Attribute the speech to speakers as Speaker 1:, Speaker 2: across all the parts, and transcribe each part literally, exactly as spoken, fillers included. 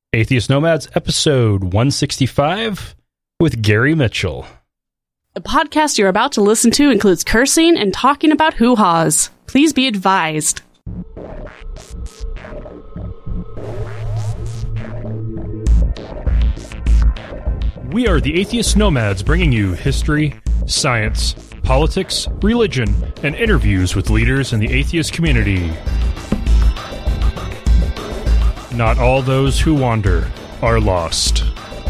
Speaker 1: Atheist Nomads, episode one sixty-five, with Gary Mitchell.
Speaker 2: The podcast you're about to listen to includes cursing and talking about hoo-haws. Please be advised.
Speaker 1: We are the Atheist Nomads, bringing you history, science, politics, religion, and interviews with leaders in the atheist community. Not all those who wander are lost.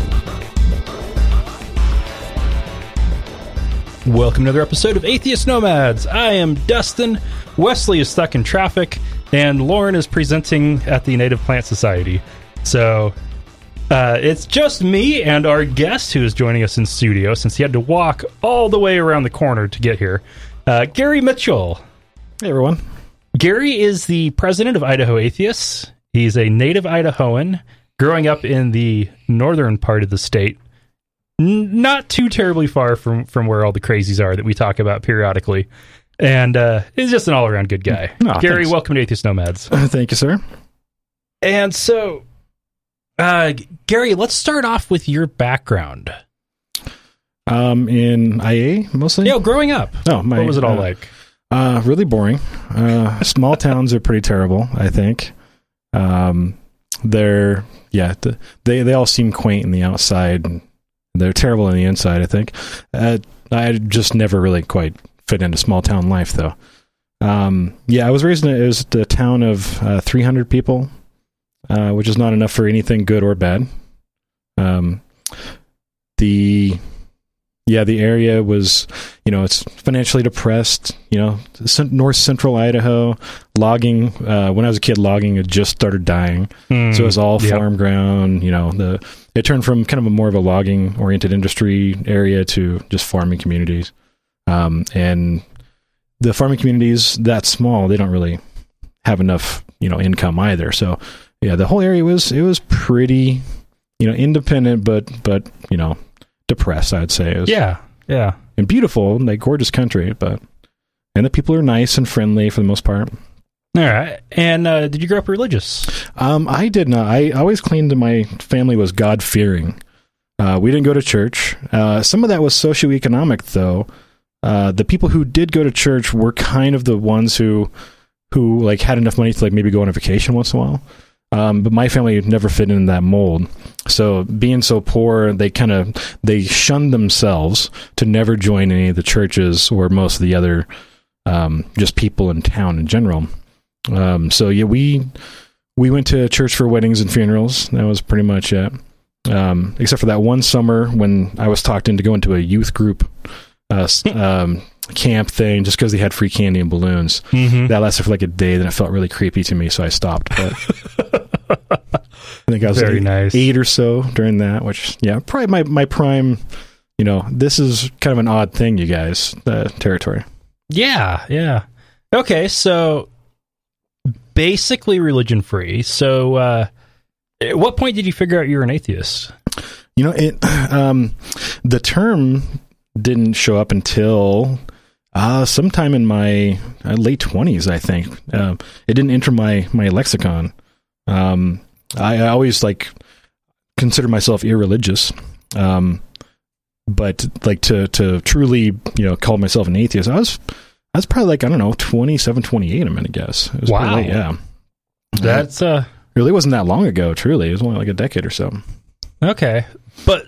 Speaker 1: Welcome to another episode of Atheist Nomads. I am Dustin. Wesley is stuck in traffic, and Lauren is presenting at the Native Plant Society. So uh, it's just me and our guest who is joining us in studio since he had to walk all the way around the corner to get here. Uh, Gary Mitchell.
Speaker 3: Hey, everyone.
Speaker 1: Gary is the president of Idaho Atheists. He's a native Idahoan, growing up in the northern part of the state, N- not too terribly far from, from where all the crazies are that we talk about periodically. And uh, he's just an all-around good guy. Oh, Gary, thanks. Welcome to Atheist Nomads.
Speaker 3: Uh, thank you, sir.
Speaker 1: And so, uh, Gary, let's start off with your background.
Speaker 3: Um, in I A, mostly?
Speaker 1: Yeah, growing up.
Speaker 3: Oh, my,
Speaker 1: what was it all
Speaker 3: uh,
Speaker 1: like?
Speaker 3: Uh, really boring. Uh, small towns are pretty terrible, I think. Um, they're, yeah, th- they, they all seem quaint in the outside. And they're terrible on the inside, I think. Uh, I just never really quite fit into small town life, though. Um, yeah, I was raised in a, it was a town of uh, three hundred people, uh, which is not enough for anything good or bad. Um, the, yeah, the area was, you know, it's financially depressed, you know, north central Idaho, logging, uh, when I was a kid, logging had just started dying. Mm, so it was all yep. farm ground, you know, the, it turned from kind of a more of a logging oriented industry area to just farming communities. Um, and the farming communities that small, they don't really have enough, you know, income either. So yeah, the whole area was, it was pretty, you know, independent, but, but, you know, depressed, I'd say. It was,
Speaker 1: yeah, yeah.
Speaker 3: And beautiful, like gorgeous country, but, and the people are nice and friendly for the most part.
Speaker 1: All right. And uh, did you grow up religious?
Speaker 3: Um, I did not. I always claimed my family was God-fearing. Uh, we didn't go to church. Uh, some of that was socioeconomic, though. Uh, the people who did go to church were kind of the ones who, who like had enough money to like maybe go on a vacation once in a while. Um, but my family never fit in that mold. So being so poor, they kind of, they shunned themselves to never join any of the churches or most of the other, um, just people in town in general. Um, so yeah, we, we went to church for weddings and funerals. That was pretty much it. Um, except for that one summer when I was talked into going to a youth group, uh, um, camp thing just because they had free candy and balloons. Mm-hmm. That lasted for like a day, then it felt really creepy to me, so I stopped. But I think I was
Speaker 1: very
Speaker 3: eight,
Speaker 1: nice.
Speaker 3: eight or so during that, which yeah, probably my, my prime, you know, this is kind of an odd thing, you guys, the territory.
Speaker 1: Yeah, yeah. Okay, so basically religion free. So uh, at what point did you figure out you were an atheist?
Speaker 3: You know, it um, the term didn't show up until uh, sometime in my uh, late twenties, I think. Uh, it didn't enter my, my lexicon. Um, I, I always like consider myself irreligious. Um, but like to, to truly, you know, call myself an atheist, I was, I was probably like, I don't know, twenty-seven, twenty-eight, I'm going to guess. It was
Speaker 1: wow.
Speaker 3: Late, yeah.
Speaker 1: That's, uh,
Speaker 3: it really wasn't that long ago, truly. It was only like a decade or so.
Speaker 1: Okay. But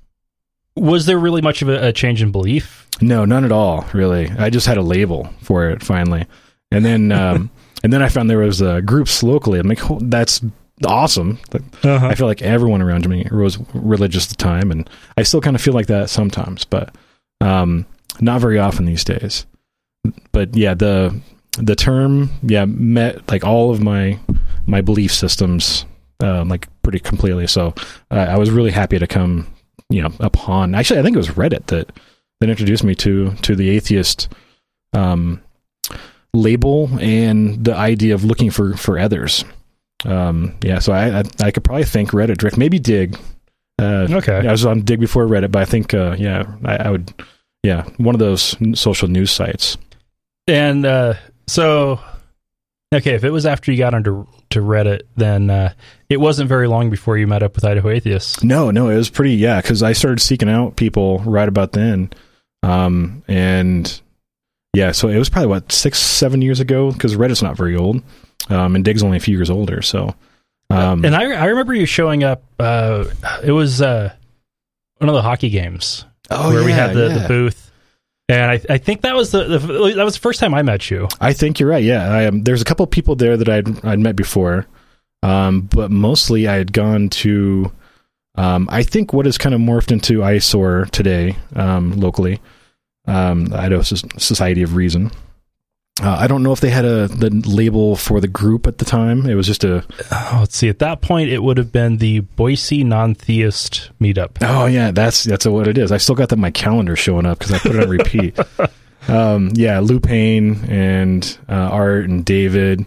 Speaker 1: was there really much of a, a change in belief?
Speaker 3: No, none at all, really. I just had a label for it finally. And then, um, and then I found there was uh, groups locally. I'm like, oh, that's awesome. Uh-huh. I feel like everyone around me was religious at the time, and I still kind of feel like that sometimes, but um, not very often these days. But yeah, the the term, yeah, met like all of my my belief systems, uh, like pretty completely. So uh, I was really happy to come, you know, upon. Actually, I think it was Reddit that that introduced me to to the atheist um, label and the idea of looking for for others. Um, yeah, so I, I I could probably thank Reddit direct, maybe Dig. Uh,
Speaker 1: okay,
Speaker 3: I was on Dig before Reddit, but I think uh, yeah, I, I would yeah one of those social news sites.
Speaker 1: And uh, so, okay, if it was after you got onto to Reddit, then uh, it wasn't very long before you met up with Idaho Atheists.
Speaker 3: No, no, it was pretty, yeah, because I started seeking out people right about then. Um, and yeah, so it was probably, what, six, seven years ago, because Reddit's not very old, um, and Dig's only a few years older, so. Um,
Speaker 1: and I, I remember you showing up, uh, it was uh, one of the hockey games
Speaker 3: oh,
Speaker 1: where
Speaker 3: yeah,
Speaker 1: we had the,
Speaker 3: yeah.
Speaker 1: the booth. And I, I think that was the, the that was the first time I met you.
Speaker 3: I think you're right. Yeah, I, um, there's a couple of people there that I'd I'd met before, um, but mostly I had gone to, um, I think what has kind of morphed into I S O R today, um, locally, um, the Idaho Society of Reason. Uh, I don't know if they had a the label for the group at the time. It was just a.
Speaker 1: Oh, let's see. At that point, it would have been the Boise Non-Theist Meetup.
Speaker 3: Oh yeah, that's that's what it is. I still got that in my calendar showing up because I put it on repeat. um, yeah, Lou Payne and uh, Art and David.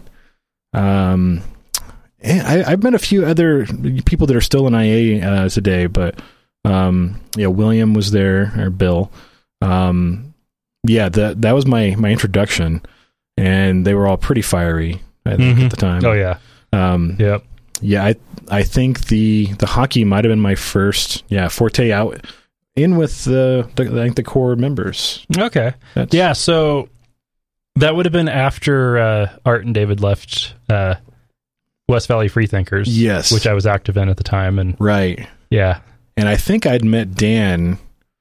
Speaker 3: Um, and I, I've met a few other people that are still in I A uh, today, but um, yeah, William was there or Bill. Um, yeah, that that was my my introduction. And they were all pretty fiery, I think,
Speaker 1: mm-hmm.
Speaker 3: at the time.
Speaker 1: Oh, yeah.
Speaker 3: Um,
Speaker 1: yep.
Speaker 3: Yeah, I I think the the hockey might have been my first, yeah, forte out in with the, the I think the core members.
Speaker 1: Okay.
Speaker 3: That's,
Speaker 1: yeah, so that would have been after uh, Art and David left uh, West Valley Freethinkers.
Speaker 3: Yes.
Speaker 1: Which I was active in at the time. And
Speaker 3: right.
Speaker 1: Yeah.
Speaker 3: And I think I'd met Dan...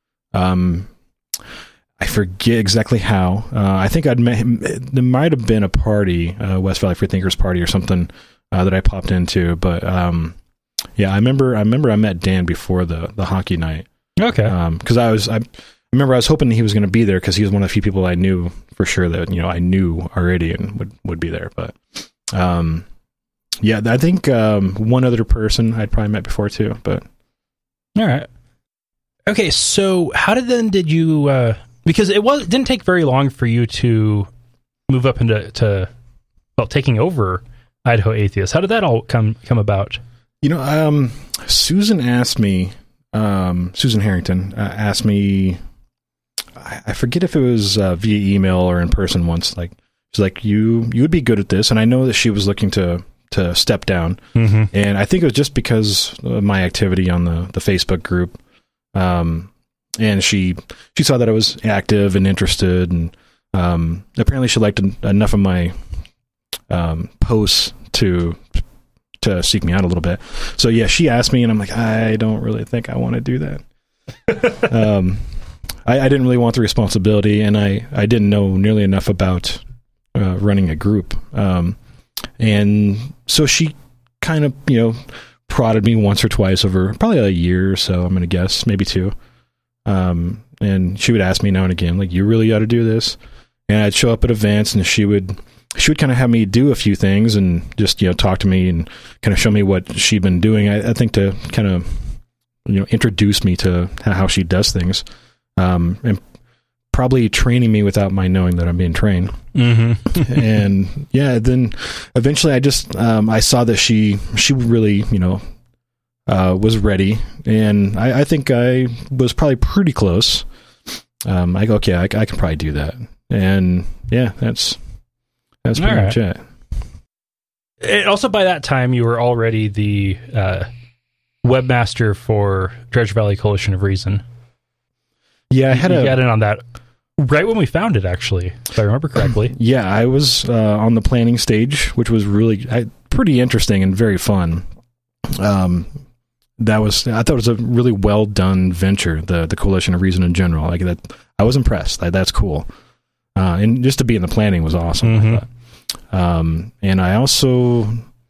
Speaker 3: Um, I forget exactly how. Uh, I think I'd met him. There might have been a party, uh, West Valley Freethinkers party or something uh, that I popped into. But um, yeah, I remember. I remember I met Dan before the, the hockey night.
Speaker 1: Okay.
Speaker 3: Because um, I was, I remember I was hoping he was going to be there because he was one of the few people I knew for sure that you know I knew already and would, would be there. But um, yeah, I think um, one other person I'd probably met before too. But
Speaker 1: all right. Okay, so how did then did you? Uh, Because it was it didn't take very long for you to move up into to well taking over Idaho Atheists. How did that all come come about?
Speaker 3: You know, um, Susan asked me. Um, Susan Harrington uh, asked me. I, I forget if it was uh, via email or in person once. Like she's like, "You you would be good at this," and I know that she was looking to to step down.
Speaker 1: Mm-hmm.
Speaker 3: And I think it was just because of my activity on the the Facebook group. Um. And she she saw that I was active and interested, and um, apparently she liked en- enough of my um, posts to to seek me out a little bit. So yeah, she asked me, and I'm like, I don't really think I want to do that. um, I, I didn't really want the responsibility, and I, I didn't know nearly enough about uh, running a group. Um, and so she kind of you know prodded me once or twice over probably a year or so. I'm going to guess maybe two. Um, and she would ask me now and again, like, you really ought to do this. And I'd show up at events and she would, she would kind of have me do a few things and just, you know, talk to me and kind of show me what she'd been doing. I, I think to kind of, you know, introduce me to how she does things. Um, and probably training me without my knowing that I'm being trained.
Speaker 1: Mm-hmm.
Speaker 3: And yeah, then eventually I just, um, I saw that she, she really, you know, Uh, was ready, and I, I think I was probably pretty close. Um, I go, okay, I, I can probably do that, and yeah, that's that's pretty
Speaker 1: All
Speaker 3: much
Speaker 1: right.
Speaker 3: it.
Speaker 1: it. Also, by that time, you were already the uh, webmaster for Treasure Valley Coalition of Reason.
Speaker 3: Yeah, I had
Speaker 1: you
Speaker 3: a
Speaker 1: got in on that right when we found it, actually, if I remember correctly.
Speaker 3: Yeah, I was uh, on the planning stage, which was really I, pretty interesting and very fun. Um. That was, I thought it was a really well done venture, the the Coalition of Reason in general. Like that, I was impressed. Like, that's cool. Uh, and just to be in the planning was awesome.
Speaker 1: Mm-hmm.
Speaker 3: I thought. Um, and I also,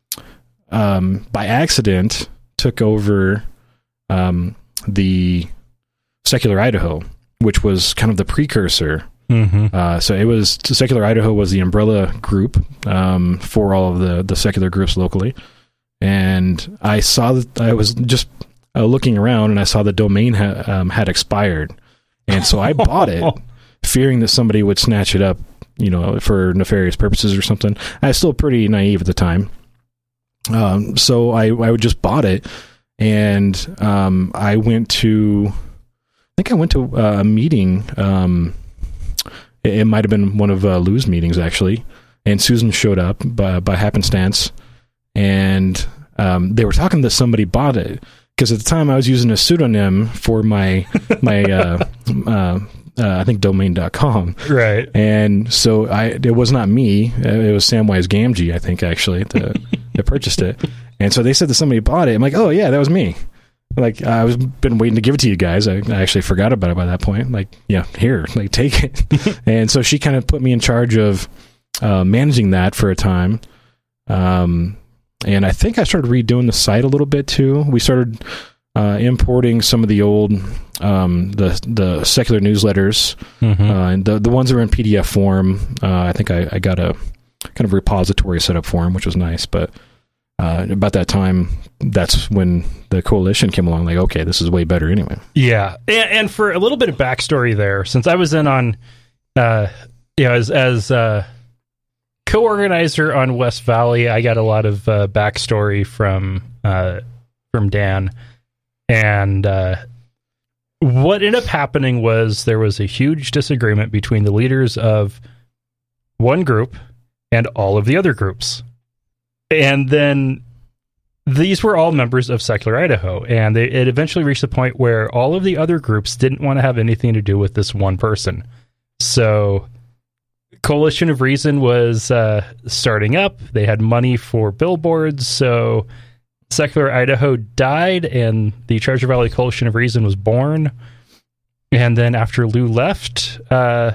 Speaker 3: um, by accident, took over um, the Secular Idaho, which was kind of the precursor.
Speaker 1: Mm-hmm.
Speaker 3: Uh, so it was, Secular Idaho was the umbrella group um, for all of the, the secular groups locally. And I saw that I was just uh, looking around and I saw the domain ha- um, had expired. And so I bought it, fearing that somebody would snatch it up, you know, for nefarious purposes or something. I was still pretty naive at the time. Um, so I, I would just bought it. And um, I went to, I think I went to uh, a meeting. Um, it, it might have been one of uh, Lou's meetings, actually. And Susan showed up by, by happenstance. and um, they were talking that somebody bought it, because at the time I was using a pseudonym for my my uh, uh, uh, I think domain dot com,
Speaker 1: right?
Speaker 3: And so I it was not me, it was Samwise Gamgee, I think, actually, that, that purchased it. And so they said that somebody bought it. I'm like, oh yeah, that was me. Like, I was been waiting to give it to you guys. I, I actually forgot about it by that point. Like, yeah, here, like, take it. And so she kind of put me in charge of uh, managing that for a time. Um, and I think I started redoing the site a little bit too. We started uh, importing some of the old, um, the the secular newsletters, mm-hmm. uh, and the the ones that are in P D F form. Uh, I think I, I got a kind of repository set up for them, which was nice. But uh, about that time, that's when the coalition came along. Like, okay, this is way better anyway.
Speaker 1: Yeah, and, and for a little bit of backstory there, since I was in on, uh, you know, as as uh, co-organizer on West Valley, I got a lot of uh, backstory from uh, from Dan. And uh, what ended up happening was there was a huge disagreement between the leaders of one group and all of the other groups. And then these were all members of Secular Idaho. And they, it eventually reached the point where all of the other groups didn't want to have anything to do with this one person. So Coalition of Reason was uh, starting up. They had money for billboards. So Secular Idaho died, and the Treasure Valley Coalition of Reason was born. And then after Lou left, uh,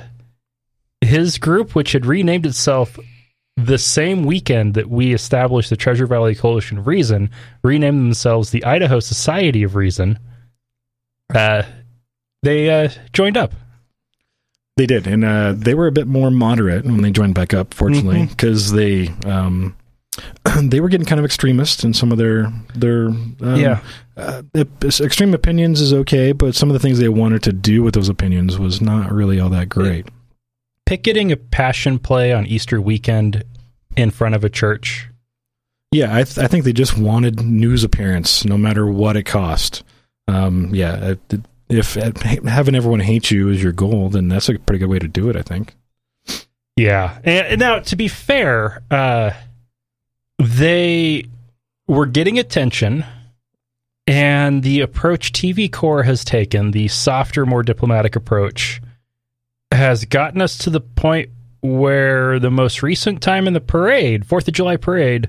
Speaker 1: his group, which had renamed itself the same weekend that we established the Treasure Valley Coalition of Reason, renamed themselves the Idaho Society of Reason. Uh, they uh, joined up.
Speaker 3: They did, and uh, they were a bit more moderate when they joined back up, fortunately, because mm-hmm. they... Um, they were getting kind of extremist in some of their their um,
Speaker 1: yeah
Speaker 3: uh, extreme opinions is okay, but some of the things they wanted to do with those opinions was not really all that great.
Speaker 1: Picketing a passion play on Easter weekend in front of a church.
Speaker 3: Yeah, I, th- I think they just wanted news appearance, no matter what it cost. Um, yeah, if, if having everyone hate you is your goal, then that's a pretty good way to do it, I think.
Speaker 1: Yeah, and, and now to be fair, uh, they were getting attention, and the approach T V Core has taken, the softer, more diplomatic approach, has gotten us to the point where the most recent time in the parade, fourth of July parade,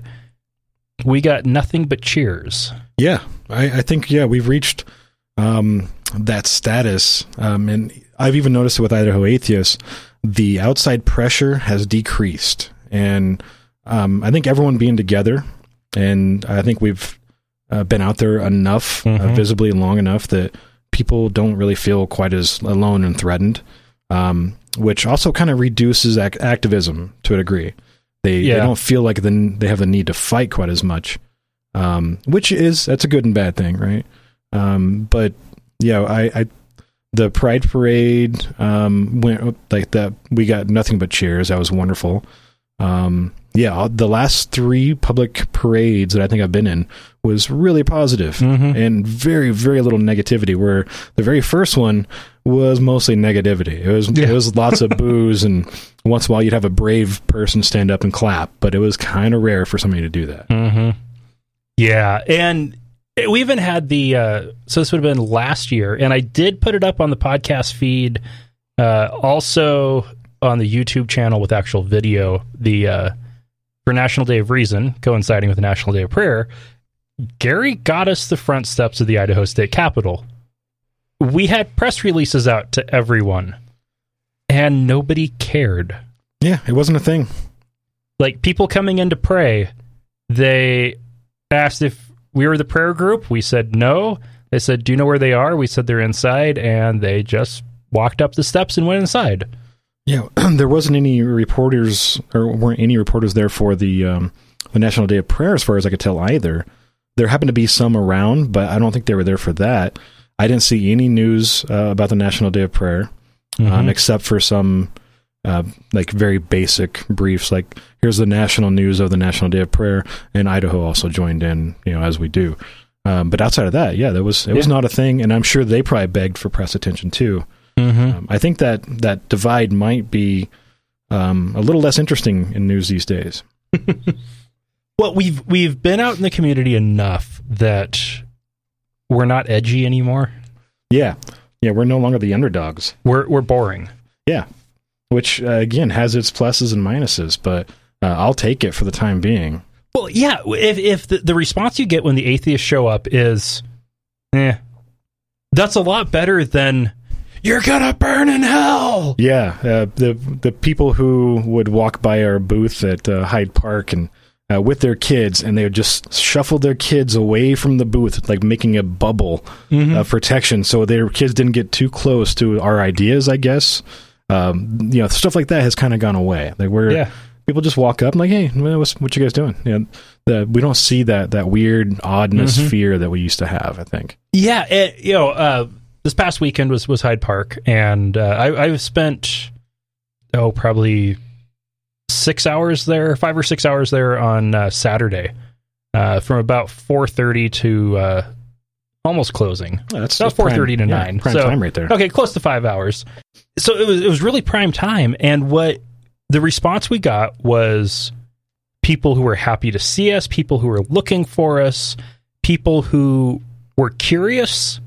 Speaker 1: we got nothing but cheers.
Speaker 3: Yeah, I, I think, yeah, we've reached um, that status. Um, and I've even noticed it with Idaho Atheists, the outside pressure has decreased. And Um, I think everyone being together, and I think we've uh, been out there enough, mm-hmm. uh, visibly long enough that people don't really feel quite as alone and threatened, um, which also kind of reduces ac- activism to a degree. They, yeah. they don't feel like the, they have the need to fight quite as much, um, which is, that's a good and bad thing, right? Um, but, yeah, I, I the Pride Parade um, went like that. We got nothing but cheers. That was wonderful. Um, yeah, the last three public parades that I think I've been in was really positive, mm-hmm. and very, very little negativity, where the very first one was mostly negativity. It was, yeah. it was lots of boos, and once in a while you'd have a brave person stand up and clap, but it was kind of rare for somebody to do that.
Speaker 1: Mm-hmm. Yeah. And we even had the, uh, so this would have been last year, and I did put it up on the podcast feed, uh, also on the YouTube channel with actual video, the, uh, for National Day of Reason, coinciding with the National Day of Prayer, Gary got us the front steps of the Idaho State Capitol. We had press releases out to everyone, and nobody cared.
Speaker 3: Yeah, it wasn't a thing.
Speaker 1: Like, people coming in to pray, they asked if we were the prayer group. We said no. They said, do you know where they are? We said they're inside, and they just walked up the steps and went inside.
Speaker 3: Yeah, there wasn't any reporters, or weren't any reporters there for the um, the National Day of Prayer, as far as I could tell, either. There happened to be some around, but I don't think they were there for that. I didn't see any news uh, about the National Day of Prayer, mm-hmm. um, except for some uh, like very basic briefs, like here's the national news of the National Day of Prayer, and Idaho also joined in, you know, as we do. Um, but outside of that, yeah, that was it was yeah. not a thing, and I'm sure they probably begged for press attention too. Mm-hmm. Um, I think that that divide might be um, a little less interesting in news these days.
Speaker 1: Well, we've we've been out in the community enough that we're not edgy anymore.
Speaker 3: Yeah, yeah, we're no longer the underdogs.
Speaker 1: We're we're boring.
Speaker 3: Yeah, which uh, again has its pluses and minuses, but uh, I'll take it for the time being.
Speaker 1: Well, yeah, if if the, the response you get when the atheists show up is, eh, that's a lot better than you're gonna burn in hell.
Speaker 3: Yeah, uh, the the people who would walk by our booth at uh, Hyde Park and uh, with their kids, and they would just shuffle their kids away from the booth, like making a bubble mm-hmm. of protection, so their kids didn't get too close to our ideas. I guess um, you know, stuff like that has kind of gone away. Like we're yeah. people just walk up and like, hey, what's what you guys doing? You know, the, we don't see that that weird oddness mm-hmm. fear that we used to have. I think. Yeah,
Speaker 1: it, you know. Uh, This past weekend was, was Hyde Park, and uh, I, I've spent, oh, probably six hours there, five or six hours there on uh, Saturday, uh, from about four thirty to uh, almost closing.
Speaker 3: Oh, that's
Speaker 1: about four thirty to
Speaker 3: yeah,
Speaker 1: nine.
Speaker 3: Prime
Speaker 1: so,
Speaker 3: time right there.
Speaker 1: Okay, close to five hours. So it was it was really prime time, and what the response we got was people who were happy to see us, people who were looking for us, people who were curious,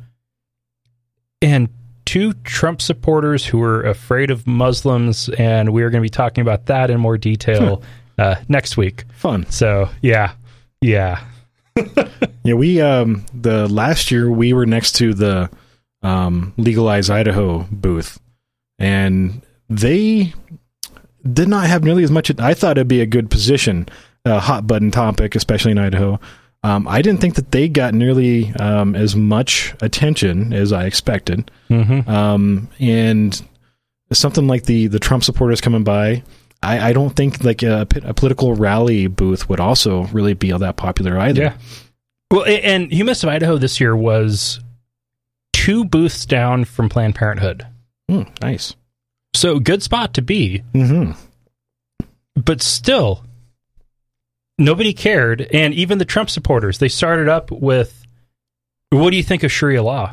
Speaker 1: and two Trump supporters who were afraid of Muslims, and we're going to be talking about that in more detail uh, next week.
Speaker 3: Fun.
Speaker 1: So, yeah. Yeah.
Speaker 3: yeah, we, um, the last year, we were next to the um, Legalize Idaho booth, and they did not have nearly as much. I thought it'd be a good position, a hot button topic, especially in Idaho. Um, I didn't think that they got nearly um, as much attention as I expected. Mm-hmm. Um, and something like the, the Trump supporters coming by, I, I don't think like a, a political rally booth would also really be all that popular either.
Speaker 1: Yeah. Well, and Humanist of Idaho this year was two booths down from Planned Parenthood.
Speaker 3: Mm, nice.
Speaker 1: So good spot to be.
Speaker 3: Mm-hmm.
Speaker 1: But still, nobody cared, and even the Trump supporters, they started up with, what do you think of Sharia law?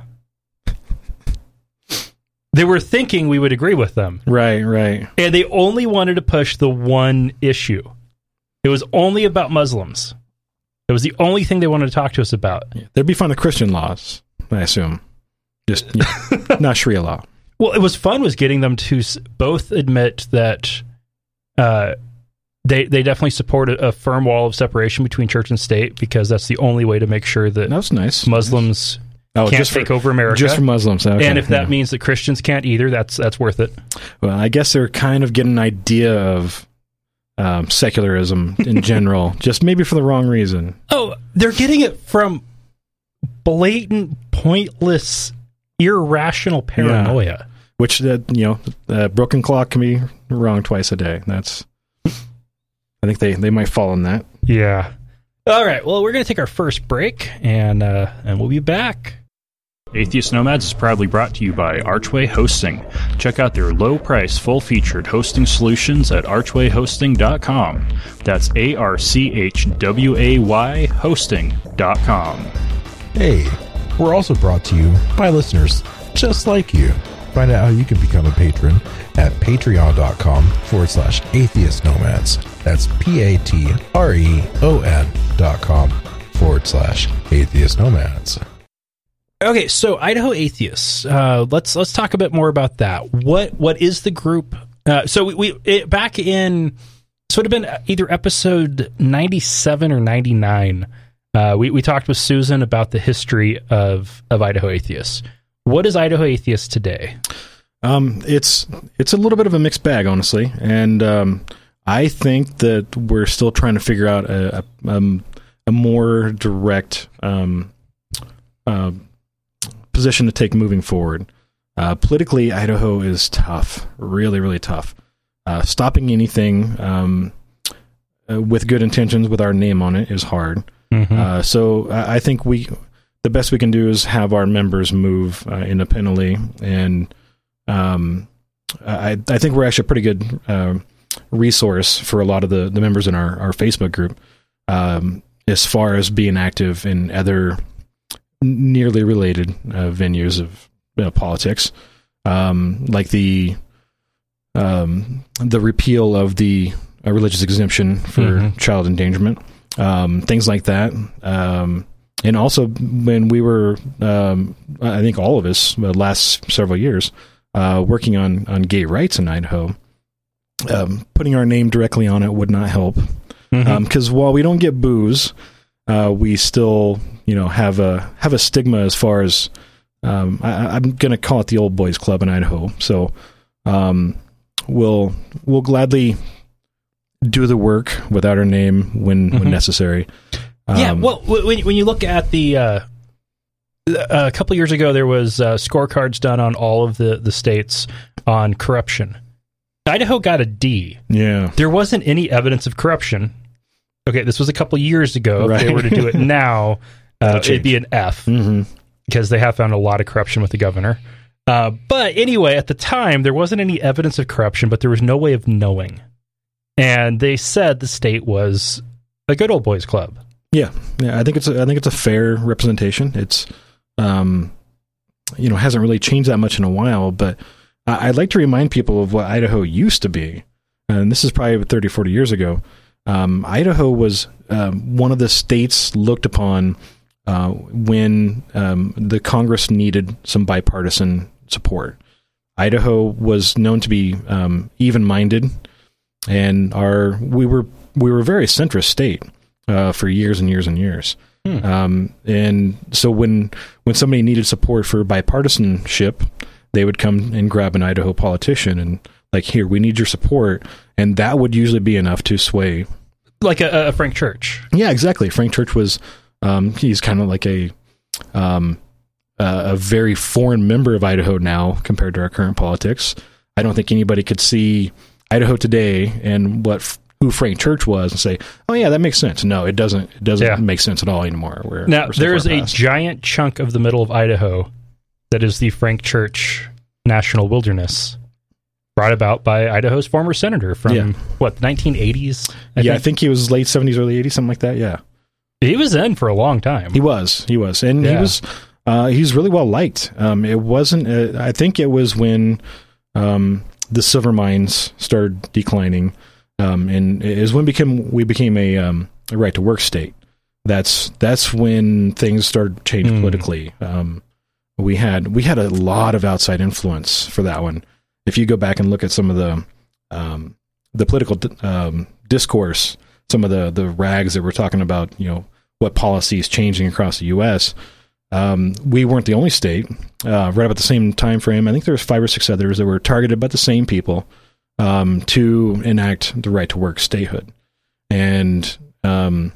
Speaker 1: They were thinking we would agree with them.
Speaker 3: Right, right.
Speaker 1: And they only wanted to push the one issue. It was only about Muslims. It was the only thing they wanted to talk to us about.
Speaker 3: Yeah, they'd be fine with Christian laws, I assume. Just you know, not Sharia law.
Speaker 1: Well, it was fun was getting them to both admit that uh, They they definitely support a, a firm wall of separation between church and state, because that's the only way to make sure that
Speaker 3: that's nice.
Speaker 1: Muslims
Speaker 3: nice. Oh,
Speaker 1: can't
Speaker 3: just
Speaker 1: take
Speaker 3: for,
Speaker 1: over America.
Speaker 3: Just for Muslims. Okay.
Speaker 1: And if that
Speaker 3: yeah.
Speaker 1: means that Christians can't either, that's that's worth it.
Speaker 3: Well, I guess they're kind of getting an idea of um, secularism in general, just maybe for the wrong reason.
Speaker 1: Oh, they're getting it from blatant, pointless, irrational paranoia.
Speaker 3: Yeah. Which, uh, you know, uh, broken clock can be wrong twice a day. That's... I think they, they might fall on that.
Speaker 1: Yeah. All right. Well, we're going to take our first break, and uh, and we'll be back. Atheist Nomads is proudly brought to you by Archway Hosting. Check out their low-price, full-featured hosting solutions at archway hosting dot com. That's A R C H W A Y hosting dot com.
Speaker 4: Hey, we're also brought to you by listeners just like you. Find out how you can become a patron at patreon.com forward slash atheist nomads. That's P-A-T-R-E-O-N dot com forward slash atheist nomads.
Speaker 1: Okay, so Idaho Atheists. Uh, let's let's talk a bit more about that. What what is the group? Uh, so we, we it, back in so it would have been either episode ninety-seven or ninety-nine. Uh, we we talked with Susan about the history of of Idaho Atheists. What is Idaho Atheists today?
Speaker 3: Um, it's it's a little bit of a mixed bag, honestly, and um, I think that we're still trying to figure out a a, um, a more direct um, uh, position to take moving forward. Uh, politically, Idaho is tough, really, really tough. Uh, stopping anything um, uh, with good intentions with our name on it is hard. Mm-hmm. Uh, so I, I think we. The best we can do is have our members move uh, independently, and um, I, I think we're actually a pretty good uh, resource for a lot of the, the members in our, our Facebook group um, as far as being active in other nearly related uh, venues of you know, politics, um, like the um, the repeal of the uh, religious exemption for mm-hmm. child endangerment. um, things like that. Um, and also when we were, um, I think all of us, the last several years, uh, working on, on gay rights in Idaho, um, putting our name directly on it would not help.
Speaker 1: Mm-hmm.
Speaker 3: Because um, while we don't get booze, uh, we still, you know, have a have a stigma as far as um, I, I'm going to call it the Old Boys Club in Idaho. So um, we'll we'll gladly do the work without our name when
Speaker 1: Mm-hmm.
Speaker 3: when necessary. Um,
Speaker 1: Yeah, well, when when you look at the uh, a couple years ago, there was uh, scorecards done on all of the the states on corruption. Idaho got a D.
Speaker 3: yeah,
Speaker 1: There wasn't any evidence of corruption. Okay, this was a couple years ago. If they
Speaker 3: Right.
Speaker 1: were to do it now, uh,
Speaker 3: That'll
Speaker 1: it'd be an F
Speaker 3: hmm
Speaker 1: because they have found a lot of corruption with the governor. Uh, but anyway, at the time, there wasn't any evidence of corruption, but there was no way of knowing. And they said the state was a good old boys club.
Speaker 3: yeah, yeah. I think it's a, I think it's a fair representation. It's um, you know, hasn't really changed that much in a while, but I, I'd like to remind people of what Idaho used to be, and this is probably thirty, forty years ago. Um, Idaho was um, one of the states looked upon uh, when um, the Congress needed some bipartisan support. Idaho was known to be um, even-minded, and our we were we were a very centrist state uh, for years and years and years.
Speaker 1: Hmm.
Speaker 3: Um, and so when when somebody needed support for bipartisanship, they would come and grab an Idaho politician and like, here, we need your support, and that would usually be enough to sway.
Speaker 1: Like a, a Frank Church.
Speaker 3: Yeah, exactly. Frank Church was um, he's kind of like a um, uh, a very foreign member of Idaho now compared to our current politics. I don't think anybody could see Idaho today and what f- who Frank Church was and say, "Oh yeah, that makes sense." No, it doesn't. It doesn't
Speaker 1: Yeah.
Speaker 3: make sense at all anymore. We're,
Speaker 1: Now,
Speaker 3: we're so
Speaker 1: there
Speaker 3: far
Speaker 1: is a
Speaker 3: past.
Speaker 1: giant chunk of the middle of Idaho that is the Frank Church National Wilderness, brought about by Idaho's former senator from,
Speaker 3: Yeah.
Speaker 1: what, the nineteen eighties? I
Speaker 3: yeah,
Speaker 1: think.
Speaker 3: I think he was late seventies, early eighties, something like that. Yeah,
Speaker 1: He was in for a long time.
Speaker 3: he was. He was, and he
Speaker 1: Yeah.
Speaker 3: was. Uh, he was really well liked. Um, it wasn't. Uh, I think it was when um, the silver mines started declining, um, and it is when became we became a, um, a right to work state. That's that's when things started to change
Speaker 1: Hmm.
Speaker 3: politically. Um, we had we had a lot of outside influence for that one. If you go back and look at some of the um, the political um, discourse, some of the the rags that we're talking about, you know, what policies changing across the U S. Um, we weren't the only state. Uh, right about the same time frame, I think there was five or six others that were targeted by the same people um, to enact the right to work statehood, and um,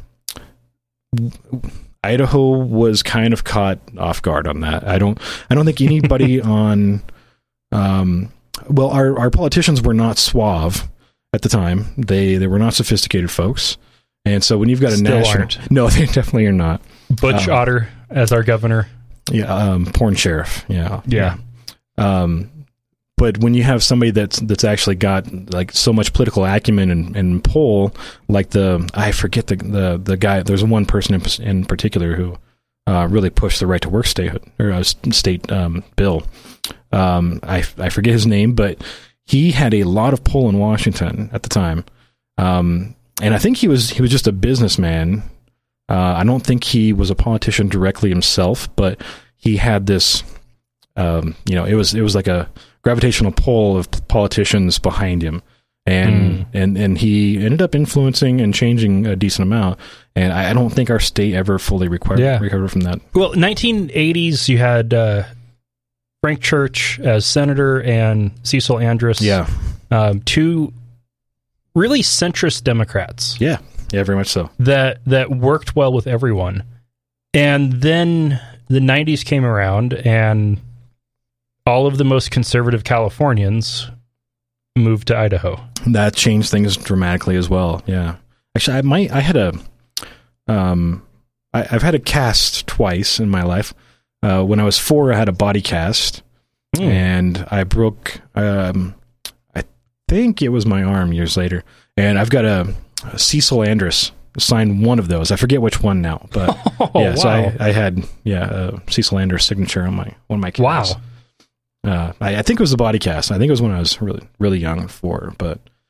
Speaker 3: Idaho was kind of caught off guard on that. I don't. I don't think anybody on. Um, well, our our politicians were not suave at the time. They they were not sophisticated folks, and so when you've got a
Speaker 1: Still
Speaker 3: national,
Speaker 1: aren't.
Speaker 3: no, they definitely are not.
Speaker 1: Butch
Speaker 3: Um,
Speaker 1: Otter as our governor.
Speaker 3: Yeah, um, porn sheriff. Yeah,
Speaker 1: Yeah.
Speaker 3: Um, but when you have somebody that's that's actually got like so much political acumen and, and pull, like the I forget the the the guy. There's one person in, in particular who uh, really pushed the right to work statehood or uh, state um, bill. Um, I I forget his name, but he had a lot of pull in Washington at the time, um, and I think he was he was just a businessman. Uh, I don't think he was a politician directly himself, but he had this, um, you know, it was it was like a gravitational pull of politicians behind him, and
Speaker 1: Mm.
Speaker 3: and and he ended up influencing and changing a decent amount. And I, I don't think our state ever fully recovered
Speaker 1: Yeah.
Speaker 3: recovered from that.
Speaker 1: Well, nineteen eighties, you had uh, Frank Church as senator and Cecil Andrus.
Speaker 3: Yeah,
Speaker 1: Um, two really centrist Democrats.
Speaker 3: yeah, yeah, very much so.
Speaker 1: that that worked well with everyone. And then the nineties came around and all of the most conservative Californians moved to Idaho.
Speaker 3: That changed things dramatically as well. Yeah, actually, I might I had a, um, I, I've had a cast twice in my life. Uh, when I was four, I had a body cast.
Speaker 1: Hmm.
Speaker 3: And I broke, um, I think it was my arm years later. And I've got a, a Cecil Andrus signed one of those. I forget which one now, but
Speaker 1: Oh,
Speaker 3: yeah, so
Speaker 1: wow.
Speaker 3: I, I had, yeah, a Cecil Andrus signature on my, one of my casts.
Speaker 1: Wow.
Speaker 3: Uh, I, I think it was the body cast. I think it was when I was really, really young, four, but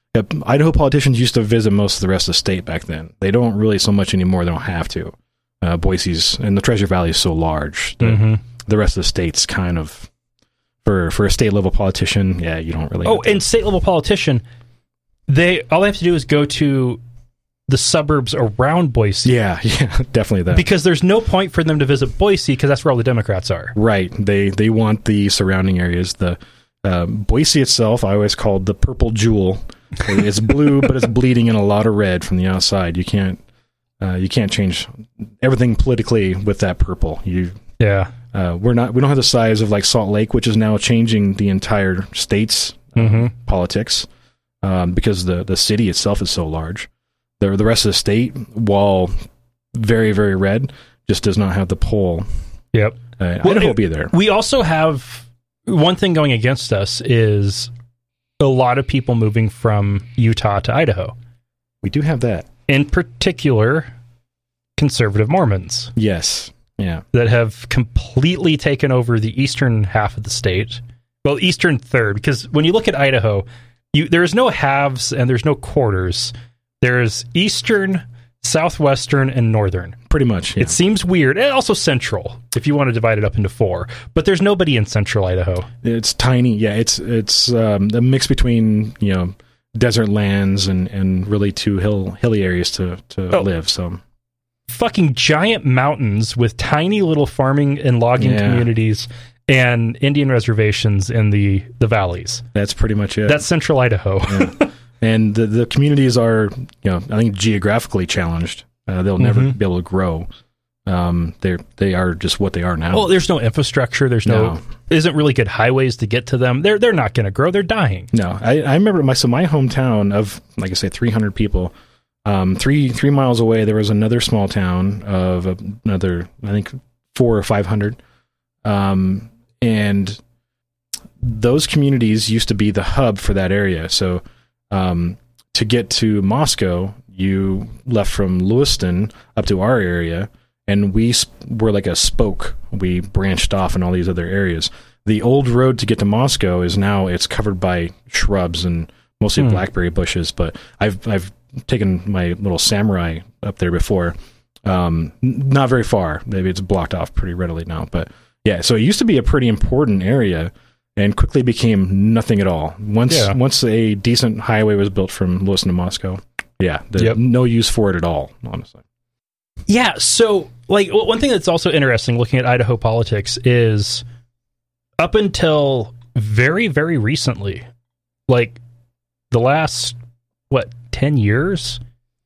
Speaker 3: Yeah, Idaho politicians used to visit most of the rest of the state back then. They don't really so much anymore. They don't have to. Uh, Boise's and the Treasure Valley is so large that
Speaker 1: Mm-hmm.
Speaker 3: the rest of the state's kind of for for a state level politician. Yeah, you don't really.
Speaker 1: Oh,
Speaker 3: have to-
Speaker 1: and state level politician, they all they have to do is go to the suburbs around Boise.
Speaker 3: yeah, yeah, definitely that.
Speaker 1: Because there's no point for them to visit Boise because that's where all the Democrats are.
Speaker 3: Right. They they want the surrounding areas. The uh, Boise itself, I always called the purple jewel. It's blue, but it's bleeding in a lot of red from the outside. You can't uh, you can't change everything politically with that purple. You
Speaker 1: Yeah.
Speaker 3: uh, we're not we don't have the size of like Salt Lake, which is now changing the entire state's uh,
Speaker 1: Mm-hmm.
Speaker 3: politics um, because the the city itself is so large. The the rest of the state, while very very red, just does not have the pull.
Speaker 1: Yep.
Speaker 3: Uh,
Speaker 1: Well,
Speaker 3: Idaho
Speaker 1: it-
Speaker 3: will be there.
Speaker 1: We also have one thing going against us is a lot of people moving from Utah to Idaho.
Speaker 3: We do have that.
Speaker 1: In particular, conservative Mormons
Speaker 3: Yes. Yeah.
Speaker 1: that have completely taken over the eastern half of the state. Well, eastern third, because when you look at Idaho, you there's no halves and there's no quarters. There's eastern, southwestern, and northern.
Speaker 3: Pretty much. Yeah.
Speaker 1: It seems weird. And also central, if you want to divide it up into four. But there's nobody in central Idaho.
Speaker 3: It's tiny. Yeah. It's it's um, a mix between you know desert lands and, and really two hill hilly areas to to
Speaker 1: Oh.
Speaker 3: live. So
Speaker 1: Fucking giant mountains with tiny little farming and logging
Speaker 3: Yeah.
Speaker 1: communities and Indian reservations in the, the valleys.
Speaker 3: that's pretty much it.
Speaker 1: That's central Idaho.
Speaker 3: Yeah. And the the communities are you know I think geographically challenged. Uh, they'll never
Speaker 1: Mhm.
Speaker 3: be able to grow. Um, they they are just what they are now.
Speaker 1: Well, there's no infrastructure. There's no,
Speaker 3: No.
Speaker 1: isn't really good highways to get to them. They're they're not going to grow. They're dying.
Speaker 3: No, I, I remember my so my hometown of like I say three hundred people. Um, three three miles away, there was another small town of another I think four or five hundred, um, and those communities used to be the hub for that area. So um, to get to Moscow, you left from Lewiston up to our area, and we sp- were like a spoke. We branched off in all these other areas. The old road to get to Moscow is now it's covered by shrubs and mostly
Speaker 1: Hmm.
Speaker 3: blackberry bushes. But I've I've taken my little samurai up there before. Um, n- not very far. Maybe it's blocked off pretty readily now. But yeah, so it used to be a pretty important area, and quickly became nothing at all. Once
Speaker 1: Yeah.
Speaker 3: once a decent highway was built from Lewiston to Moscow, yeah, there's
Speaker 1: Yep.
Speaker 3: no use for it at all, honestly.
Speaker 1: Yeah. So, like, w- one thing that's also interesting looking at Idaho politics is up until very, very recently, like the last, what, ten years,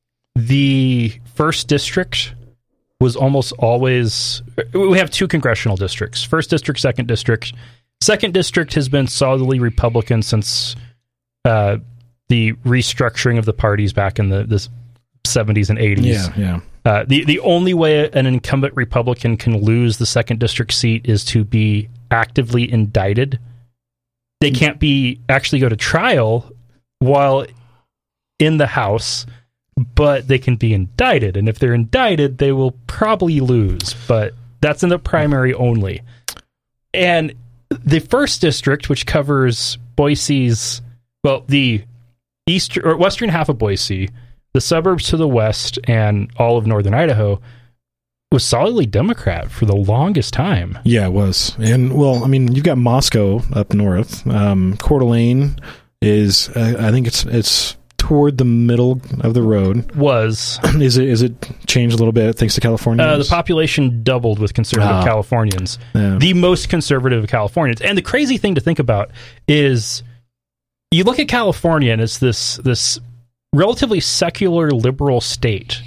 Speaker 1: the first district was almost always. We have two congressional districts: first district, second district. Second district has been solidly Republican since uh, the restructuring of the parties back in the, the seventies and eighties.
Speaker 3: Yeah, yeah.
Speaker 1: Uh, the the only way an incumbent Republican can lose the second district seat is to be actively indicted. They can't be actually go to trial while in the House, but they can be indicted. And if they're indicted, they will probably lose. But that's in the primary only. And the first district, which covers Boise's, well, the eastern or western half of Boise, the suburbs to the west, and all of northern Idaho, was solidly Democrat for the longest time.
Speaker 3: Yeah, it was. And, well, I mean, you've got Moscow up north. Um, Coeur d'Alene is, uh, I think it's it's toward the middle of the road.
Speaker 1: Was
Speaker 3: is it is it changed a little bit thanks to California?
Speaker 1: uh, the population doubled with conservative
Speaker 3: Ah.
Speaker 1: Californians,
Speaker 3: Yeah.
Speaker 1: the most conservative of Californians. And the crazy thing to think about is, you look at California, and it's this this relatively secular liberal state,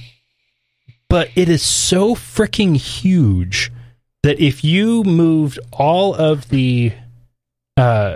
Speaker 1: but it is so freaking huge that if you moved all of the uh,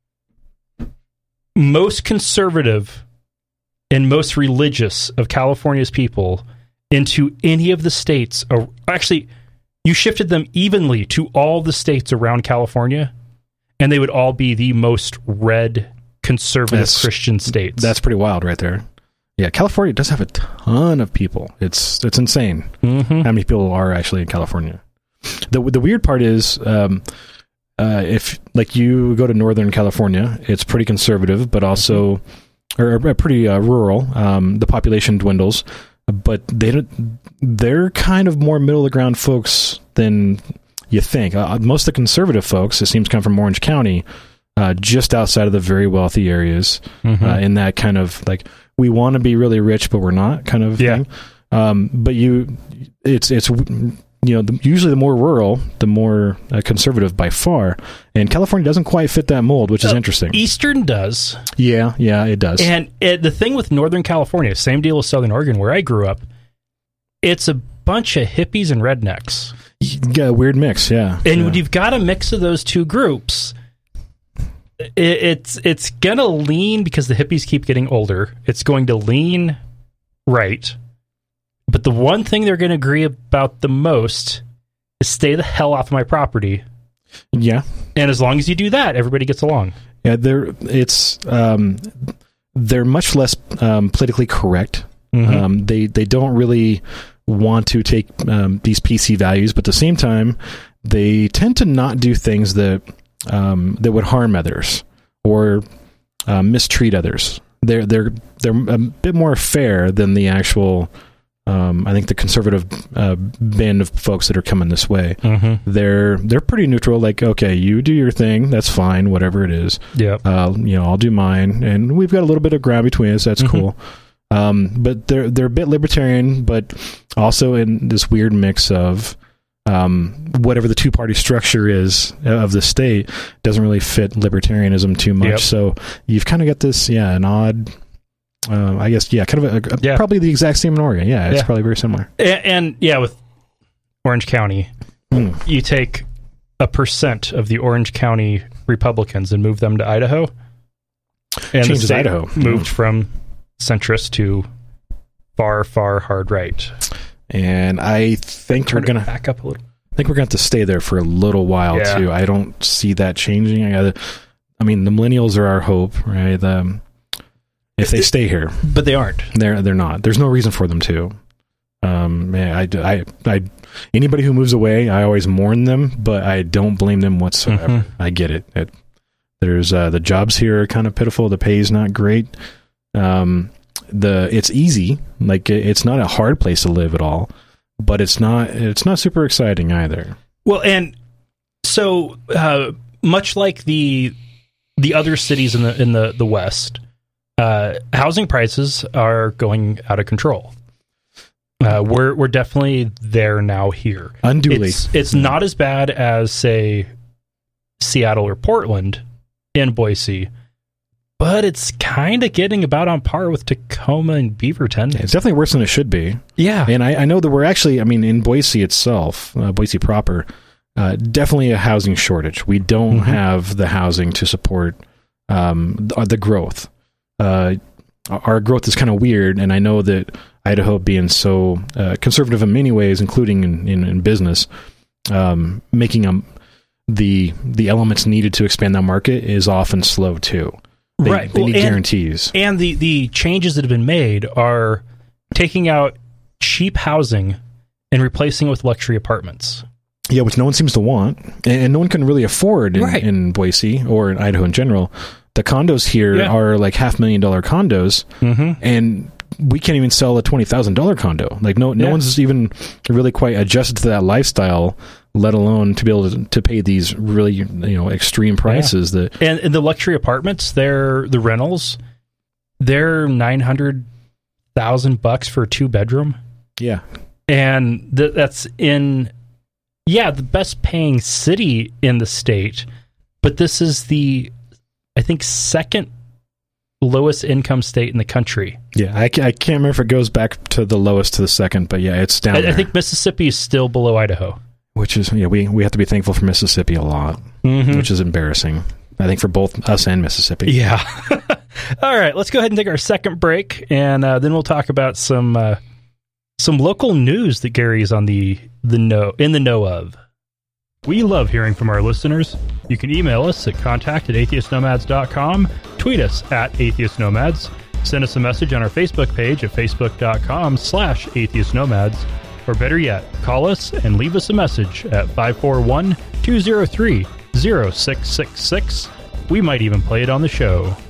Speaker 1: most conservative and most religious of California's people into any of the states, or actually, you shifted them evenly to all the states around California, and they would all be the most red conservative
Speaker 3: That's-
Speaker 1: Christian states.
Speaker 3: That's pretty wild right there. Yeah, California does have a ton of people. It's it's insane
Speaker 1: Mhm.
Speaker 3: how many people are actually in California. The the weird part is, um, uh, if like you go to Northern California, it's pretty conservative, but also are, are pretty uh, rural. Um, the population dwindles, but they don't, they're kind of more middle of the ground folks than you think. Uh, most of the conservative folks, it seems, come from Orange County, uh, just outside of the very wealthy areas, mm-hmm. uh, in that kind of like, we want to be really rich, but we're not kind of
Speaker 1: yeah.
Speaker 3: thing. Um, but you, it's, it's, you know, the, usually the more rural, the more uh, conservative by far. And California doesn't quite fit that mold, which is
Speaker 1: uh,
Speaker 3: interesting.
Speaker 1: Eastern does.
Speaker 3: Yeah, yeah, it does.
Speaker 1: And it, the thing with Northern California, same deal with Southern Oregon, where I grew up, it's a bunch of hippies and rednecks.
Speaker 3: Yeah, weird mix, yeah.
Speaker 1: And
Speaker 3: yeah.
Speaker 1: when you've got a mix of those two groups, it, it's it's going to lean, because the hippies keep getting older, it's going to lean right. But the one thing they're going to agree about the most is stay the hell off my property.
Speaker 3: Yeah.
Speaker 1: And as long as you do that, everybody gets along.
Speaker 3: Yeah, they're it's um, they're much less um, politically correct. Mm-hmm. Um, they they don't really want to take um, these P C values, but at the same time, they tend to not do things that um, that would harm others or uh, mistreat others. They're they're they're a bit more fair than the actual. Um, I think the conservative uh, band of folks that are coming this way, mm-hmm. they're they're pretty neutral. Like, okay, you do your thing, that's fine, whatever it is.
Speaker 1: Yeah,
Speaker 3: uh, you know, I'll do mine, and we've got a little bit of ground between us. That's mm-hmm. cool. Um, but they're they're a bit libertarian, but also in this weird mix of um, whatever the two party structure is of the state doesn't really fit libertarianism too much. Yep. So you've kind of got this, yeah, an odd. Uh, I guess, yeah, kind of a, a, yeah. probably the exact same in Oregon. Yeah, it's yeah. probably very similar.
Speaker 1: And, and yeah, with Orange County, mm. you take a percent of the Orange County Republicans and move them to Idaho, and
Speaker 3: Changes
Speaker 1: the state
Speaker 3: Idaho.
Speaker 1: moved
Speaker 3: mm.
Speaker 1: from centrist to far, far hard right.
Speaker 3: And I think
Speaker 1: Turn
Speaker 3: we're gonna
Speaker 1: back up a little.
Speaker 3: I think we're going to have to stay there for a little while yeah. too. I don't see that changing. I gotta, I mean, the millennials are our hope, right? The If they stay here,
Speaker 1: but they aren't.
Speaker 3: They're they're not. There's no reason for them to. Um, yeah, I, I, I, anybody who moves away, I always mourn them, but I don't blame them whatsoever. Mm-hmm. I get it. it there's uh, the jobs here are kind of pitiful. The pay is not great. Um, the it's easy, like it, it's not a hard place to live at all, but it's not it's not super exciting either.
Speaker 1: Well, and so uh, much like the the other cities in the in the the West. Uh, housing prices are going out of control. Uh, we're we're definitely there now here.
Speaker 3: Unduly.
Speaker 1: It's, it's yeah. not as bad as, say, Seattle or Portland in Boise, but it's kind of getting about on par with Tacoma and Beaverton.
Speaker 3: It's definitely worse than it should be.
Speaker 1: Yeah.
Speaker 3: And I, I know that we're actually, I mean, in Boise itself, uh, Boise proper, uh, definitely a housing shortage. We don't mm-hmm. have the housing to support um, the, the growth. Uh, our growth is kind of weird, and I know that Idaho, being so uh, conservative in many ways, including in, in, in business, um, making um, the the elements needed to expand that market is often slow too. They,
Speaker 1: right,
Speaker 3: they
Speaker 1: well,
Speaker 3: need
Speaker 1: and,
Speaker 3: guarantees,
Speaker 1: and the the changes that have been made are taking out cheap housing and replacing it with luxury apartments.
Speaker 3: Yeah, which no one seems to want, and no one can really afford in,
Speaker 1: right.
Speaker 3: in Boise or in Idaho in general. The condos here yeah. are like half million dollar condos, mm-hmm. and we can't even sell a twenty thousand dollar condo. Like no, no yeah. one's even really quite adjusted to that lifestyle, let alone to be able to, to pay these really, you know, extreme prices.
Speaker 1: Yeah.
Speaker 3: That
Speaker 1: and, and the luxury apartments, they're the rentals, they're nine hundred thousand bucks for a two bedroom.
Speaker 3: Yeah,
Speaker 1: and th- that's in yeah the best paying city in the state, but this is the I think second lowest income state in the country.
Speaker 3: Yeah, I, I can't remember if it goes back to the lowest to the second, but yeah, it's down
Speaker 1: I,
Speaker 3: there.
Speaker 1: I think Mississippi is still below Idaho.
Speaker 3: Which is, yeah, we, we have to be thankful for Mississippi a lot, mm-hmm. which is embarrassing, I think, for both us and Mississippi.
Speaker 1: Yeah. All right, let's go ahead and take our second break, and uh, then we'll talk about some uh, some local news that Gary is on the, the know, in the know of. We love hearing from our listeners. You can email us at contact at atheist nomads dot com, tweet us at atheist nomads, send us a message on our Facebook page at facebook dot com slash atheist nomads, or better yet, call us and leave us a message at five four one, two zero three, zero six six six. We might even play it on the show.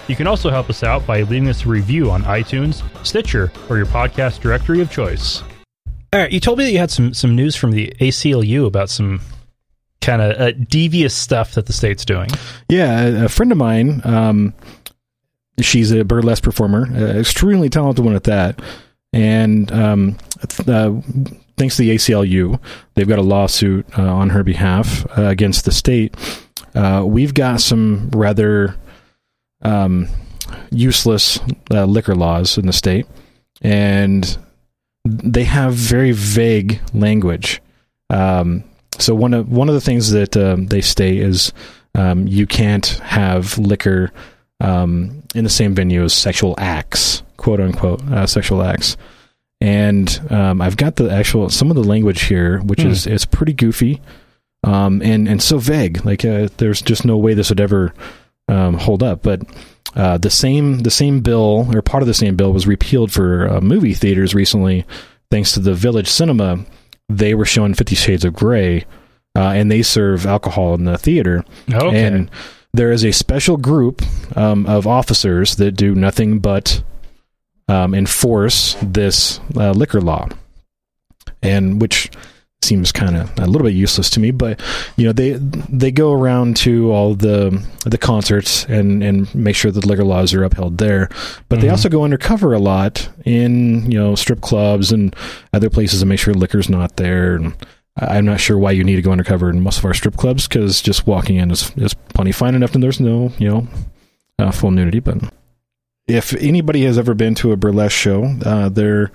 Speaker 1: You can also help us out by leaving us a review on iTunes, Stitcher, or your podcast directory of choice. All right, you told me that you had some, some news from the A C L U about some kind of uh, devious stuff that the state's doing.
Speaker 3: Yeah, a, a friend of mine, um, she's a burlesque performer, uh, extremely talented one at that, and um, uh, thanks to the A C L U, they've got a lawsuit uh, on her behalf uh, against the state. Uh, we've got some rather um, useless uh, liquor laws in the state, and they have very vague language. Um, so one of one of the things that um, they state is um, you can't have liquor um, in the same venue as sexual acts, quote unquote, uh, sexual acts. And um, I've got the actual some of the language here, which mm. is it's pretty goofy um, and and so vague. Like uh, there's just no way this would ever um, hold up. But uh, the same the same bill or part of the same bill was repealed for uh, movie theaters recently, thanks to the Village Cinema. They were showing Fifty Shades of Grey, uh, and they serve alcohol in the theater.
Speaker 1: Okay.
Speaker 3: And there is a special group um, of officers that do nothing but um, enforce this uh, liquor law, and which seems kind of a little bit useless to me. But you know, they they go around to all the the concerts and and make sure the liquor laws are upheld there. But mm-hmm. they also go undercover a lot in you know strip clubs and other places to make sure liquor's not there. And I'm not sure why you need to go undercover in most of our strip clubs, because just walking in is is plenty fine enough, and there's no you know uh, full nudity. But if anybody has ever been to a burlesque show, uh, they're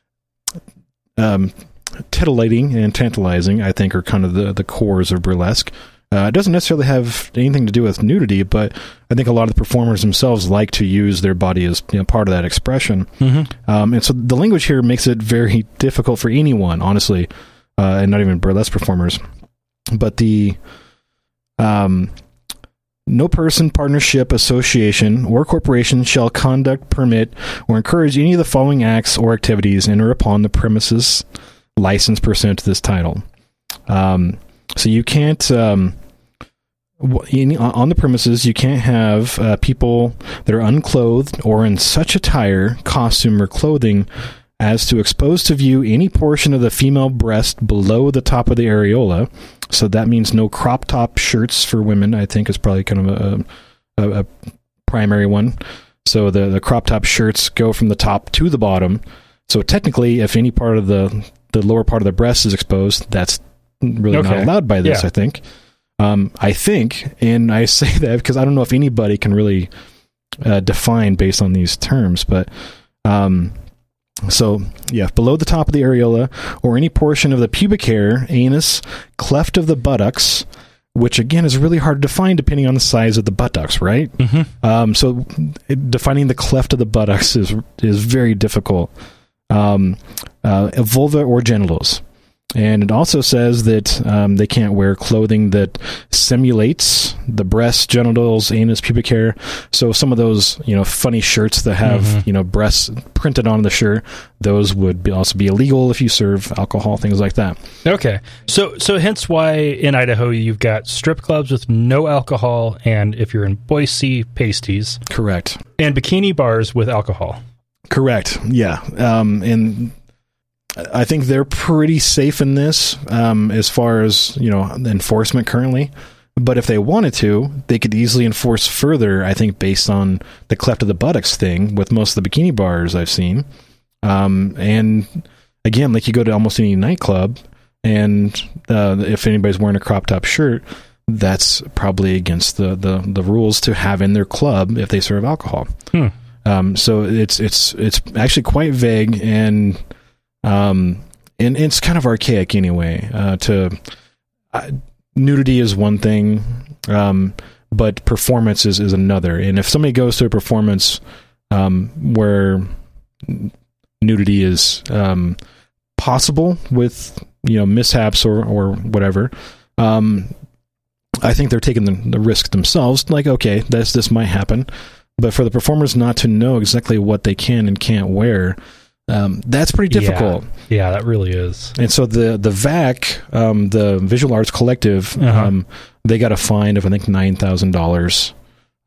Speaker 3: um. titillating and tantalizing, I think, are kind of the, the cores of burlesque. Uh, it doesn't necessarily have anything to do with nudity, but I think a lot of the performers themselves like to use their body as you know, part of that expression. Mm-hmm. Um, and so the language here makes it very difficult for anyone, honestly, uh, and not even burlesque performers. But the um, no person, partnership, association, or corporation shall conduct, permit, or encourage any of the following acts or activities in or upon the premises license pursuant to this title. Um, so you can't, um, in, on the premises, you can't have uh, people that are unclothed or in such attire, costume, or clothing as to expose to view any portion of the female breast below the top of the areola. So that means no crop top shirts for women, I think is probably kind of a, a, a primary one. So the, the crop top shirts go from the top to the bottom. So technically, if any part of the the lower part of the breast is exposed, that's really okay. not allowed by this, yeah. I think. Um, I think, and I say that because I don't know if anybody can really uh, define based on these terms, but um, so, yeah, below the top of the areola or any portion of the pubic hair, anus, cleft of the buttocks, which again is really hard to define depending on the size of the buttocks, right? Mm-hmm. Um, so it, defining the cleft of the buttocks is is very difficult. Um, uh, vulva or genitals. And it also says that um, they can't wear clothing that simulates the breasts, genitals, anus, pubic hair. So some of those, you know, funny shirts that have, mm-hmm. you know, breasts printed on the shirt, those would be also be illegal if you serve alcohol, things like that.
Speaker 1: Okay. So, so hence why in Idaho you've got strip clubs with no alcohol, and if you're in Boise, pasties.
Speaker 3: Correct.
Speaker 1: And bikini bars with alcohol.
Speaker 3: Correct. Yeah. Um, and I think they're pretty safe in this um, as far as, you know, enforcement currently. But if they wanted to, they could easily enforce further, I think, based on the cleft of the buttocks thing with most of the bikini bars I've seen. Um, and again, like you go to almost any nightclub, and uh, if anybody's wearing a crop top shirt, that's probably against the, the, the rules to have in their club if they serve alcohol. Hmm. Um, so it's it's it's actually quite vague, and um, and it's kind of archaic anyway. Uh, to uh, nudity is one thing, um, but performance is, is another. And if somebody goes to a performance um, where nudity is um, possible with you know mishaps or or whatever, um, I think they're taking the, the risk themselves. Like, okay, this this might happen. But for the performers not to know exactly what they can and can't wear, um, that's pretty difficult.
Speaker 1: Yeah, yeah, that really is.
Speaker 3: And so the the V A C, um, the Visual Arts Collective, uh-huh. um, they got a fine of I think nine thousand dollars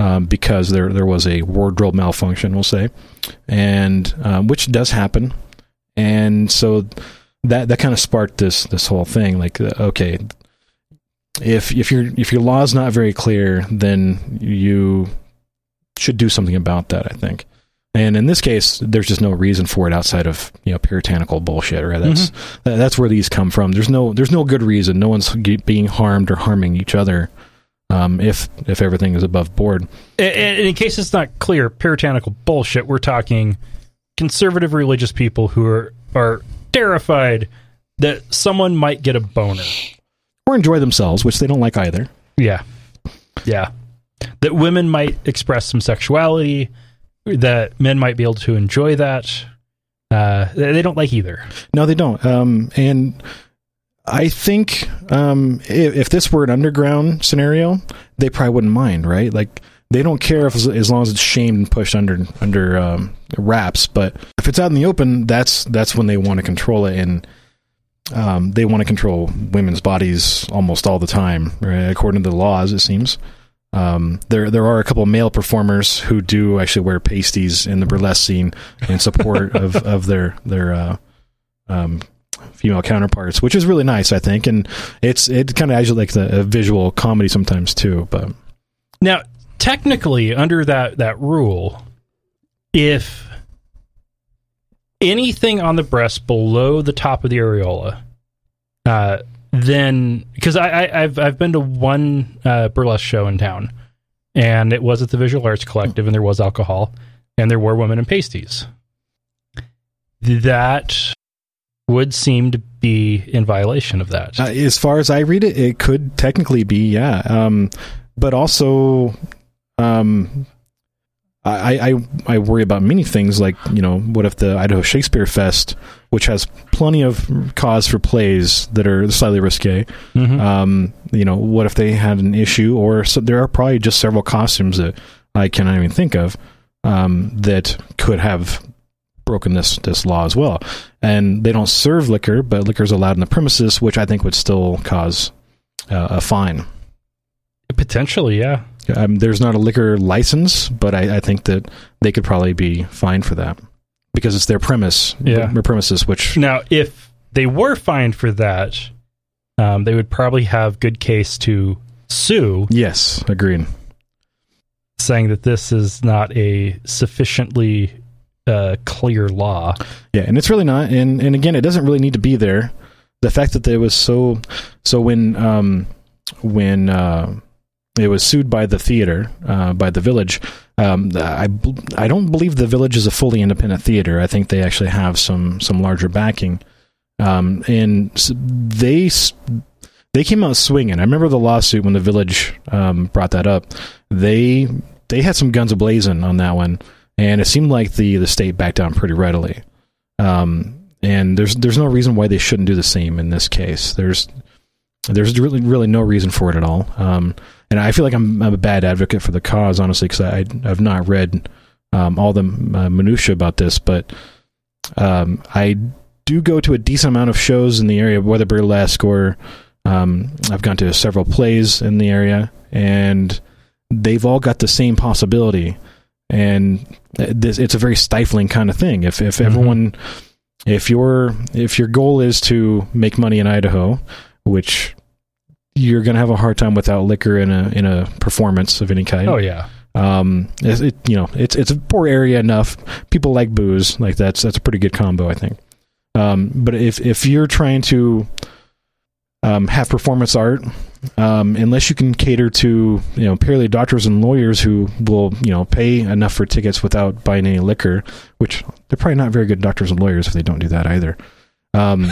Speaker 3: um, because there there was a wardrobe malfunction, we'll say, and um, which does happen, and so that that kind of sparked this this whole thing. Like, uh, okay, if if your if your law is not very clear, then you should do something about that, I think. And in this case, there's just no reason for it outside of, you know, puritanical bullshit, right? That's mm-hmm. that, that's where these come from. There's no there's no good reason. No one's being harmed or harming each other um, if if everything is above board.
Speaker 1: And, and in case it's not clear, puritanical bullshit, we're talking conservative religious people who are, are terrified that someone might get a boner.
Speaker 3: Or enjoy themselves, which they don't like either.
Speaker 1: Yeah. Yeah. That women might express some sexuality, that men might be able to enjoy that. Uh, they don't like either.
Speaker 3: No, they don't. Um, and I think um, if, if this were an underground scenario, they probably wouldn't mind, right? Like, they don't care if as long as it's shamed and pushed under under um, wraps. But if it's out in the open, that's that's when they want to control it, and um, they want to control women's bodies almost all the time, right? According to the laws, it seems. Um, there there are a couple of male performers who do actually wear pasties in the burlesque scene in support of, of their their uh, um, female counterparts, which is really nice, I think, and it's it kind of actually like the a visual comedy sometimes too. But
Speaker 1: now, technically, under that that rule, if anything on the breast below the top of the areola, uh, then, because I, I, I've I've been to one uh, burlesque show in town, and it was at the Visual Arts Collective, and there was alcohol, and there were women in pasties. That would seem to be in violation of that.
Speaker 3: Uh, as far as I read it, it could technically be, yeah. Um, but also, um, I, I I worry about many things, like, you know, what if the Idaho Shakespeare Fest, which has plenty of cause for plays that are slightly risque, mm-hmm. um, you know, what if they had an issue, or so there are probably just several costumes that I cannot even think of um, that could have broken this this law as well. And they don't serve liquor, but liquor is allowed in the premises, which I think would still cause uh, a fine.
Speaker 1: Potentially, yeah.
Speaker 3: Um, there's not a liquor license, but I, I think that they could probably be fined for that because it's their premise,
Speaker 1: yeah.
Speaker 3: their premises. Which
Speaker 1: now, if they were fined for that, um, they would probably have good case to sue.
Speaker 3: Yes, agreed.
Speaker 1: Saying that this is not a sufficiently uh, clear law.
Speaker 3: Yeah, and it's really not. And and again, it doesn't really need to be there. The fact that there was so so when um, when. Uh, It was sued by the theater, uh, by the Village. Um, I, I don't believe the Village is a fully independent theater. I think they actually have some some larger backing. Um, and they they came out swinging. I remember the lawsuit when the Village um, brought that up. They they had some guns a-blazing on that one, and it seemed like the, the state backed down pretty readily. Um, and there's there's no reason why they shouldn't do the same in this case. There's There's really, really no reason for it at all. Um, and I feel like I'm, I'm a bad advocate for the cause, honestly, because I, I've not read um, all the uh, minutia about this. But um, I do go to a decent amount of shows in the area, whether burlesque or um, I've gone to several plays in the area, and they've all got the same possibility. And this, it's a very stifling kind of thing. If if mm-hmm. everyone, if your if your goal is to make money in Idaho, which you're going to have a hard time without liquor in a in a performance of any kind.
Speaker 1: Oh yeah.
Speaker 3: Um, it, it you know it's it's a poor area enough. People like booze, like that's that's a pretty good combo, I think. Um, but if if you're trying to um, have performance art, um, unless you can cater to you know purely doctors and lawyers who will you know pay enough for tickets without buying any liquor, which they're probably not very good doctors and lawyers if they don't do that either. Um,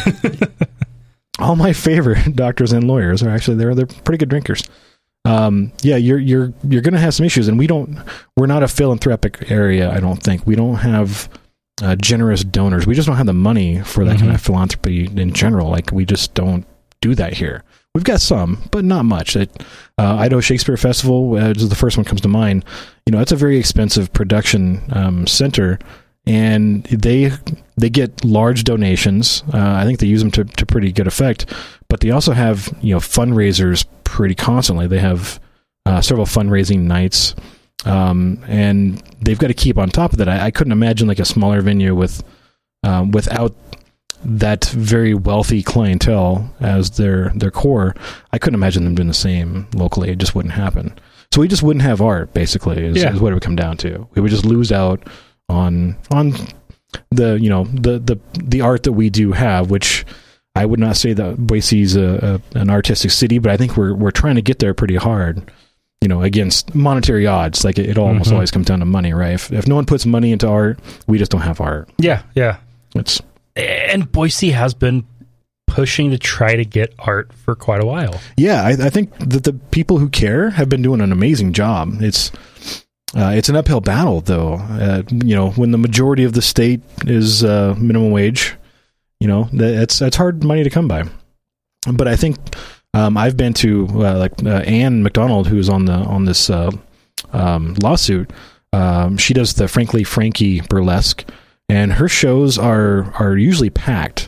Speaker 3: all my favorite doctors and lawyers are actually they're they're pretty good drinkers. Um, yeah, you're you're you're going to have some issues, and we don't. We're not a philanthropic area, I don't think. We don't have uh, generous donors. We just don't have the money for that mm-hmm. kind of philanthropy in general. Like we just don't do that here. We've got some, but not much. It, uh, Idaho Shakespeare Festival uh, is the first one comes to mind. You know, it's a very expensive production um, center, and they they get large donations. Uh, I think they use them to, to pretty good effect. But they also have you know fundraisers pretty constantly. They have uh, several fundraising nights, Um, and they've got to keep on top of that. I, I couldn't imagine like a smaller venue with um, without that very wealthy clientele as their their core. I couldn't imagine them doing the same locally. It just wouldn't happen. So we just wouldn't have art, basically, is,
Speaker 1: yeah.
Speaker 3: is what it would come down to. We would just lose out on on the you know the the the art that we do have, which I would not say that Boise's a, a, an artistic city, but I think we're we're trying to get there pretty hard. You know, against monetary odds, like it, it almost mm-hmm. always comes down to money, right? If if no one puts money into art, we just don't have art.
Speaker 1: Yeah, yeah.
Speaker 3: It's
Speaker 1: and Boise has been pushing to try to get art for quite a while.
Speaker 3: Yeah, I, I think that the people who care have been doing an amazing job. It's uh, it's an uphill battle, though. Uh, you know, when the majority of the state is uh, minimum wage, you know, that's that's hard money to come by. But I think. Um, I've been to uh, like uh, Anne McDonald, who's on the on this uh, um, lawsuit. Um, she does the Frankly Frankie burlesque, and her shows are are usually packed.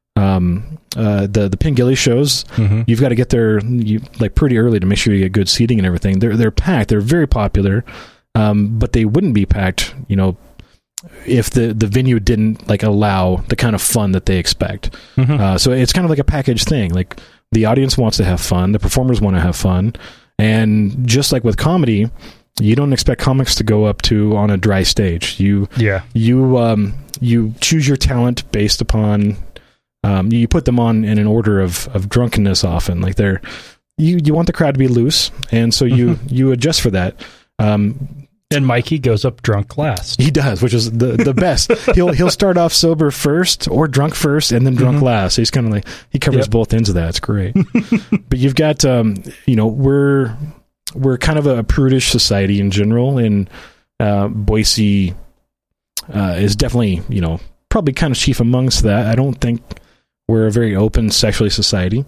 Speaker 3: Um, uh, the the Pingilly shows, mm-hmm. you've got to get there you, like pretty early to make sure you get good seating and everything. They're they're packed. They're very popular, um, but they wouldn't be packed, you know, if the, the venue didn't like allow the kind of fun that they expect. Mm-hmm. Uh, so it's kind of like a package thing. Like. The audience wants to have fun. The performers want to have fun. And just like with comedy, you don't expect comics to go up to on a dry stage. You,
Speaker 1: yeah.
Speaker 3: you, um, you choose your talent based upon, um, you put them on in an order of, of drunkenness often. Like they're, you, you want the crowd to be loose. And so you, mm-hmm. you adjust for that. Um,
Speaker 1: And Mikey goes up drunk last.
Speaker 3: He does, which is the, the best. he'll he'll start off sober first, or drunk first, and then drunk mm-hmm. last. He's kind of like he covers yep. both ends of that. It's great. But you've got, um, you know, we're we're kind of a prudish society in general, and uh, Boise uh, is definitely, you know, probably kind of chief amongst that. I don't think we're a very open sexually society,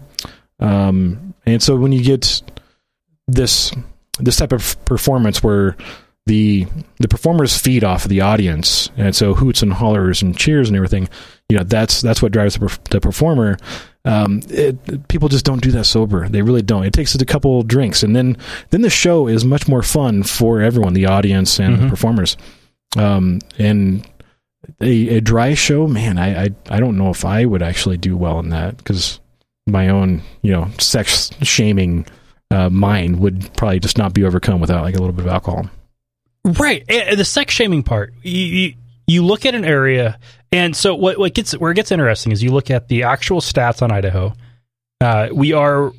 Speaker 3: um, and so when you get this this type of performance where the the performers feed off of the audience, and so hoots and hollers and cheers and everything, you know, that's that's what drives the, the performer. Um, it, people just don't do that sober. They really don't. It takes a couple drinks, and then then the show is much more fun for everyone, the audience and mm-hmm. the performers. Um, and a, a dry show, man, I, I I don't know if I would actually do well in that, because my own, you know, sex shaming uh, mind would probably just not be overcome without like a little bit of alcohol.
Speaker 1: Right. And the sex shaming part, you, you you look at an area, and so what what gets where it gets interesting is you look at the actual stats on Idaho. Uh, we are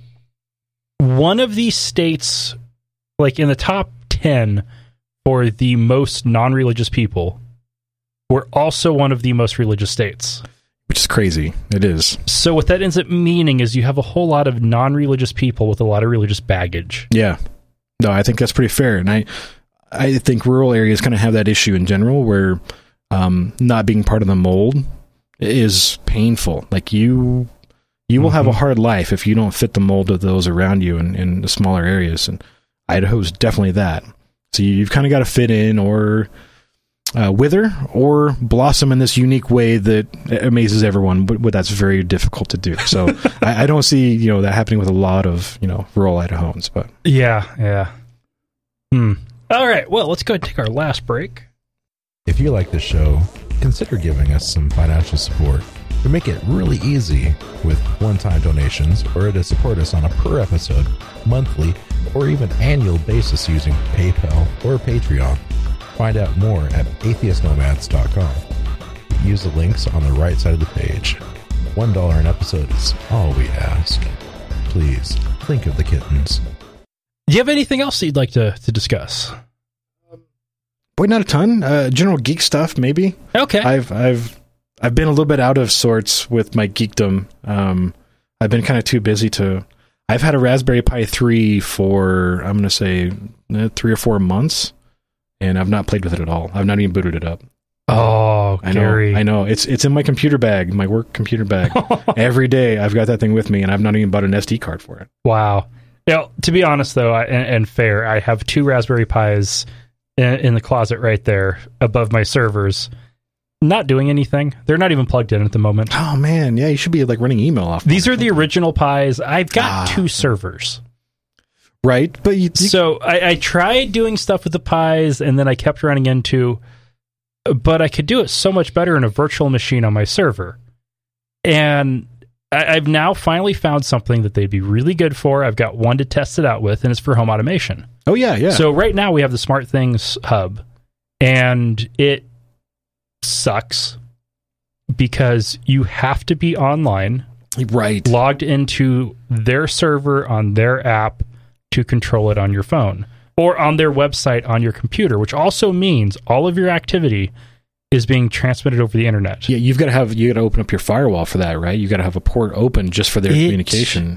Speaker 1: one of these states, like in the top ten for the most non-religious people. We're also one of the most religious states,
Speaker 3: which is crazy. It is.
Speaker 1: So what that ends up meaning is you have a whole lot of non-religious people with a lot of religious baggage.
Speaker 3: Yeah. No, I think that's pretty fair, and I. I think rural areas kind of have that issue in general, where um, not being part of the mold is painful. Like you, you will mm-hmm. have a hard life if you don't fit the mold of those around you in, in the smaller areas. And Idaho's definitely that. So you've kind of got to fit in, or uh, wither, or blossom in this unique way that amazes everyone. But, but that's very difficult to do. So I, I don't see you know that happening with a lot of you know rural Idahoans. But
Speaker 1: yeah, yeah. Hmm. All right, well, let's go ahead and take our last break.
Speaker 4: If you like this show, consider giving us some financial support. We make it really easy with one-time donations, or to support us on a per-episode, monthly, or even annual basis using PayPal or Patreon. Find out more at atheist nomads dot com. Use the links on the right side of the page. One dollar an episode is all we ask. Please, think of the kittens.
Speaker 1: Do you have anything else that you'd like to, to discuss?
Speaker 3: Boy, not a ton. Uh, general geek stuff, maybe.
Speaker 1: Okay.
Speaker 3: I've I've I've been a little bit out of sorts with my geekdom. Um, I've been kind of too busy to. I've had a Raspberry Pi three for I'm going to say uh, three or four months, and I've not played with it at all. I've not even booted it up.
Speaker 1: Oh,
Speaker 3: I
Speaker 1: Gary.
Speaker 3: know. I know. It's it's in my computer bag, my work computer bag. Every day I've got that thing with me, and I've not even bought an S D card for it.
Speaker 1: Wow. Now, to be honest, though, I, and, and fair, I have two Raspberry Pis in, in the closet right there above my servers, not doing anything. They're not even plugged in at the moment.
Speaker 3: Oh, man. Yeah, you should be like running email off.
Speaker 1: These are the original Pis. I've got ah. two servers.
Speaker 3: Right, but you, you
Speaker 1: So I, I tried doing stuff with the Pis, and then I kept running into, but I could do it so much better in a virtual machine on my server. And I, I've now finally found something that they'd be really good for. I've got one to test it out with, and it's for home automation.
Speaker 3: Oh, yeah, yeah.
Speaker 1: So right now we have the SmartThings hub, and it sucks because you have to be online,
Speaker 3: right,
Speaker 1: logged into their server on their app to control it on your phone or on their website on your computer, which also means all of your activity is being transmitted over the internet.
Speaker 3: Yeah, you've got to have you got to open up your firewall for that, right? You got to have a port open just for their
Speaker 1: It-
Speaker 3: communication.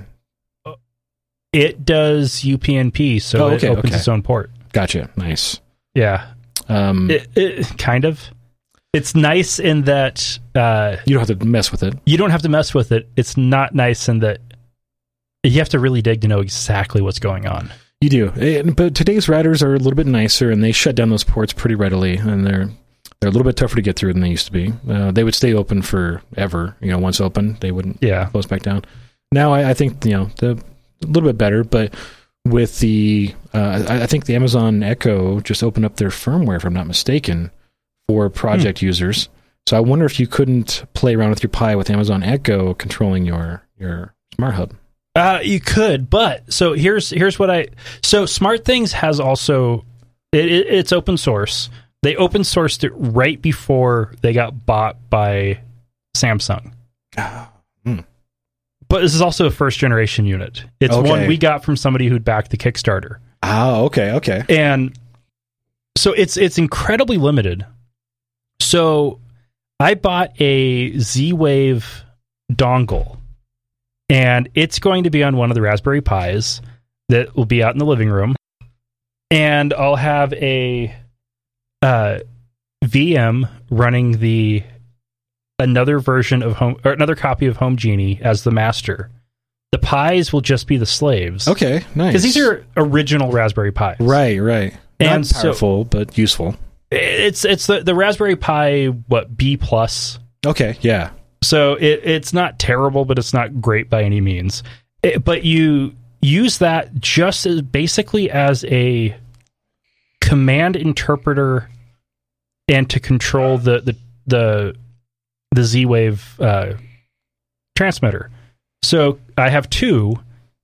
Speaker 1: It does U P n P, so
Speaker 3: Oh, okay,
Speaker 1: it opens
Speaker 3: okay.
Speaker 1: its own port.
Speaker 3: Gotcha. Nice.
Speaker 1: Yeah,
Speaker 3: Um,
Speaker 1: it, it kind of. It's nice in that uh,
Speaker 3: you don't have to mess with it.
Speaker 1: you don't have to mess with it. It's not nice in that you have to really dig to know exactly what's going on.
Speaker 3: You do, And- but today's routers are a little bit nicer, and they shut down those ports pretty readily, and they're they're a little bit tougher to get through than they used to be. Uh, they would stay open forever. You know, once open, they wouldn't
Speaker 1: Yeah.
Speaker 3: close back down. Now, I, I think you know the a little bit better, but with the uh, I, I think the Amazon Echo just opened up their firmware, if I'm not mistaken, for project
Speaker 1: Hmm.
Speaker 3: users. So I wonder if you couldn't play around with your Pi with Amazon Echo controlling your your Smart Hub.
Speaker 1: Uh, you could, but so here's here's what I so SmartThings has also it, it, it's open source. They open sourced it right before they got bought by Samsung.
Speaker 3: Hmm.
Speaker 1: But this is also a first generation unit. It's
Speaker 3: Okay.
Speaker 1: one we got from somebody who'd backed the Kickstarter.
Speaker 3: Oh, okay, okay.
Speaker 1: And so it's it's incredibly limited. So I bought a Z-Wave dongle, and it's going to be on one of the Raspberry Pis that will be out in the living room. And I'll have a uh, V M running the another version of home or another copy of Home Genie as the master. The Pis will just be the slaves.
Speaker 3: Okay, nice.
Speaker 1: Because these are original Raspberry Pis.
Speaker 3: right, right.
Speaker 1: And
Speaker 3: Not
Speaker 1: so-
Speaker 3: powerful, but useful.
Speaker 1: It's it's the, the Raspberry Pi what B plus.
Speaker 3: Okay, yeah.
Speaker 1: So it, it's not terrible, but it's not great by any means. It, but you use that just as basically as a command interpreter and to control the the the, the Z-Wave uh, transmitter. So I have two.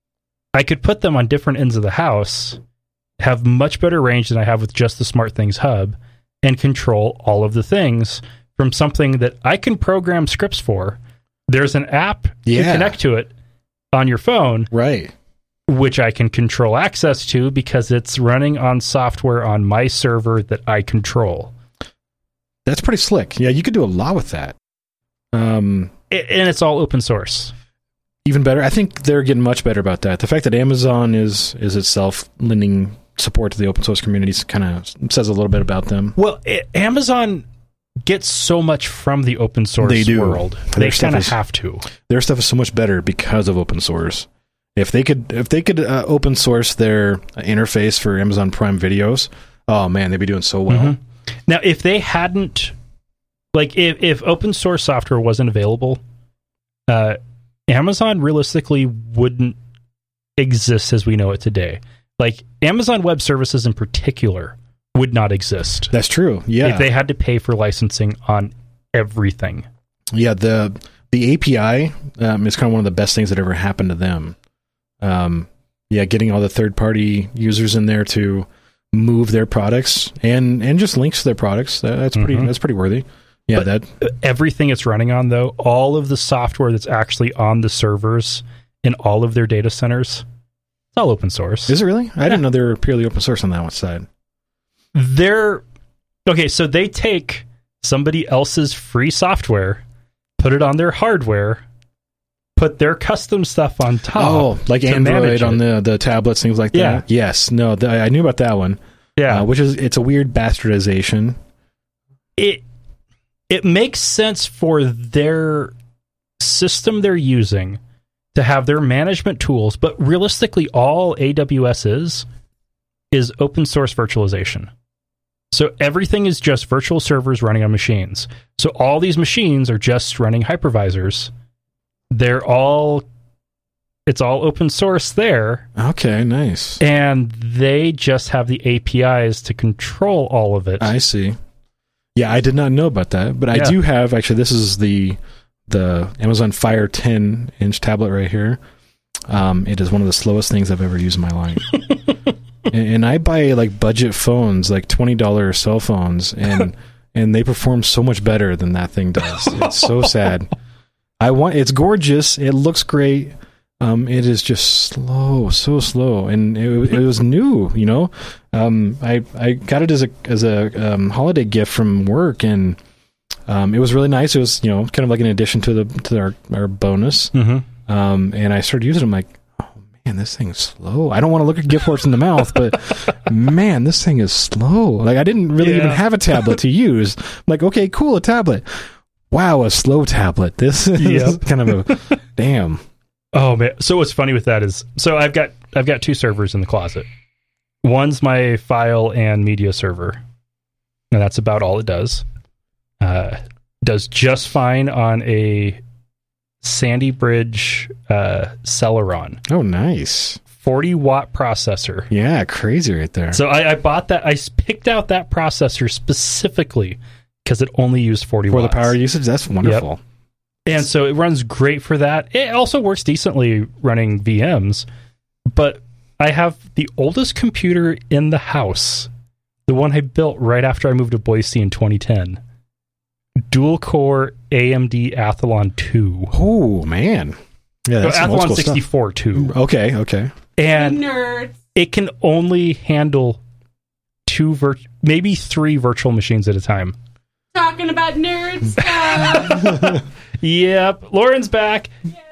Speaker 1: I could put them on different ends of the house, have much better range than I have with just the SmartThings hub, and control all of the things from something that I can program scripts for. There's an app you
Speaker 3: Yeah.
Speaker 1: connect to it on your phone,
Speaker 3: Right.
Speaker 1: which I can control access to because it's running on software on my server that I control.
Speaker 3: That's pretty slick. Yeah, you could do a lot with that. Um,
Speaker 1: I- And it's all open source.
Speaker 3: even better. I think they're getting much better about that. The fact that Amazon is is itself lending support to the open source communities kind of says a little bit about them.
Speaker 1: Well, I- Amazon gets so much from the open source
Speaker 3: They do.
Speaker 1: world.
Speaker 3: Their
Speaker 1: They
Speaker 3: stuff
Speaker 1: kind of
Speaker 3: is-
Speaker 1: have to.
Speaker 3: Their stuff is so much better because of open source. If they could, if they could uh, open source their interface for Amazon Prime videos, oh man, they'd be doing so well.
Speaker 1: Mhm. Now, if they hadn't, like, if, if open source software wasn't available, uh, Amazon realistically wouldn't exist as we know it today. Like, Amazon Web Services in particular would not exist
Speaker 3: That's true. Yeah,
Speaker 1: if they had to pay for licensing on everything.
Speaker 3: yeah. The the A P I um, is kind of one of the best things that ever happened to them. Um, yeah, getting all the third party users in there to move their products and and just links to their products. That, that's pretty.
Speaker 1: Mhm.
Speaker 3: That's pretty worthy. Yeah,
Speaker 1: But
Speaker 3: that
Speaker 1: Everything it's running on, though, all of the software that's actually on the servers in all of their data centers, it's all open source.
Speaker 3: is it really? I didn't know they were purely open source on that one side.
Speaker 1: They're okay, so they take somebody else's free software, put it on their hardware, put their custom stuff on top.
Speaker 3: Oh, like
Speaker 1: to
Speaker 3: Android
Speaker 1: manage
Speaker 3: on
Speaker 1: it.
Speaker 3: the the tablets, things like
Speaker 1: Yeah.
Speaker 3: that. Yes, no, th- I knew about that one.
Speaker 1: Yeah,
Speaker 3: uh, which is it's a weird bastardization.
Speaker 1: it it makes sense for their system they're using to have their management tools, but realistically, all A W S is is open source virtualization. So everything is just virtual servers running on machines. So all these machines are just running hypervisors. They're all It's all open source there.
Speaker 3: Okay, nice.
Speaker 1: And they just have the A P Is to control all of it.
Speaker 3: I see. Yeah, I did not know about that, but
Speaker 1: Yeah.
Speaker 3: I do have, actually, this is the the Amazon Fire ten inch tablet right here. Um, it is one of the slowest things I've ever used in my life. and, and I buy like budget phones, like twenty dollars cell phones, and and they perform so much better than that thing does. It's so sad. I want it's gorgeous. It looks great. Um, it is just slow, so slow, and it, it was new. You know, um, I I got it as a as a um, holiday gift from work, and um, it was really nice. It was, you know, kind of like an addition to the to our our bonus.
Speaker 1: Mm-hmm.
Speaker 3: Um, and I started using it. I'm like, oh man, this thing's slow. I don't want to look at gift horse in the mouth, but man, this thing is slow. Like, I didn't really
Speaker 1: Yeah.
Speaker 3: even have a tablet to use. I'm like, okay, cool, a tablet. Wow, a slow tablet. This is
Speaker 1: Yep.
Speaker 3: kind of a damn.
Speaker 1: Oh man! So what's funny with that is, so I've got I've got two servers in the closet. One's my file and media server, and that's about all it does. Uh, does just fine on a Sandy Bridge uh, Celeron
Speaker 3: Oh, nice.
Speaker 1: forty watt processor.
Speaker 3: Yeah, crazy right there.
Speaker 1: So I, I bought that. I s- picked out that processor specifically because it only used forty
Speaker 3: For the
Speaker 1: watts.
Speaker 3: power usage, that's wonderful.
Speaker 1: And so it runs great for that. It also works decently running V Ms, but I have the oldest computer in the house, the one I built right after I moved to Boise in twenty ten. Dual core A M D Athlon two.
Speaker 3: Oh, man. Yeah,
Speaker 1: No,
Speaker 3: that's some old
Speaker 1: Athlon
Speaker 3: school stuff.
Speaker 1: sixty-four two.
Speaker 3: Okay, okay.
Speaker 1: And
Speaker 2: Nerds.
Speaker 1: it can only handle two, vir- maybe three virtual machines at a time.
Speaker 2: Talking about nerd stuff.
Speaker 1: Yep. Lauren's back.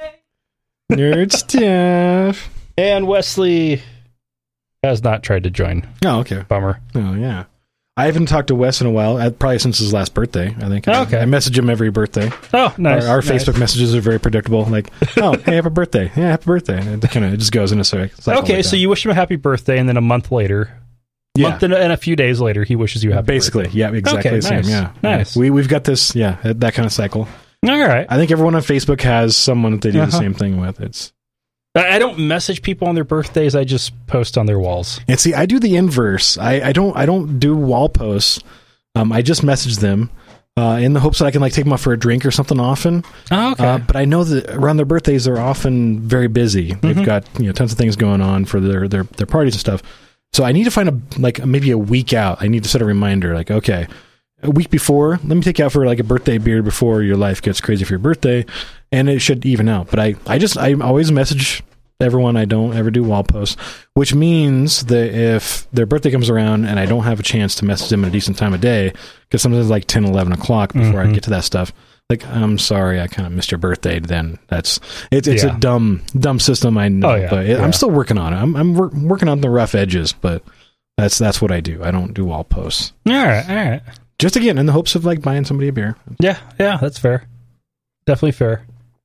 Speaker 3: Nerd stuff.
Speaker 1: And Wesley has not tried to join.
Speaker 3: Oh, okay.
Speaker 1: Bummer.
Speaker 3: Oh, yeah. I haven't talked to Wes in a while, uh, probably since his last birthday, I think. I,
Speaker 1: Okay.
Speaker 3: I message him every birthday.
Speaker 1: Oh, nice.
Speaker 3: Our, our
Speaker 1: nice.
Speaker 3: Facebook messages are very predictable. Like, oh, hey, happy birthday. Yeah, happy birthday. And it kind of just goes in a cycle.
Speaker 1: Okay,
Speaker 3: like
Speaker 1: so
Speaker 3: that.
Speaker 1: you wish him a happy birthday, and then a month later,
Speaker 3: Yeah.
Speaker 1: month and, and a few days later, he wishes you a happy
Speaker 3: Basically,
Speaker 1: birthday.
Speaker 3: yeah, exactly
Speaker 1: Okay,
Speaker 3: the same.
Speaker 1: nice.
Speaker 3: Yeah.
Speaker 1: Nice.
Speaker 3: Yeah. We, we've got this, yeah, that kind of cycle.
Speaker 1: All right.
Speaker 3: I think everyone on Facebook has someone that they do the
Speaker 1: Uh-huh.
Speaker 3: same thing with. It's
Speaker 1: I I don't message people on their birthdays. I just post on their walls.
Speaker 3: And see, I do the inverse. I, I don't I don't do wall posts. Um, I just message them uh, in the hopes that I can like take them out for a drink or something often.
Speaker 1: Oh, okay.
Speaker 3: Uh, but I know that around their birthdays, they're often very busy. They've
Speaker 1: Mhm.
Speaker 3: got, you know, tons of things going on for their, their their parties and stuff. So I need to find a like maybe a week out. I need to set a reminder. Like, okay, a week before, let me take you out for like a birthday beer before your life gets crazy for your birthday, and it should even out. But I I just I always message everyone. I don't ever do wall posts, which means that if their birthday comes around and I don't have a chance to message them at a decent time of day, because sometimes it's like ten, eleven o'clock before
Speaker 1: Mhm.
Speaker 3: I get to that stuff. Like, I'm sorry, I kind of missed your birthday. Then that's it's it's
Speaker 1: Yeah.
Speaker 3: a dumb dumb system. I know,
Speaker 1: Oh, yeah,
Speaker 3: but it,
Speaker 1: yeah.
Speaker 3: I'm still working on it. I'm I'm wor- working on the rough edges, but that's that's what I do. I don't do wall posts.
Speaker 1: all right. All right.
Speaker 3: Just again in the hopes of like buying somebody a beer.
Speaker 1: Yeah. Yeah. That's fair. Definitely fair.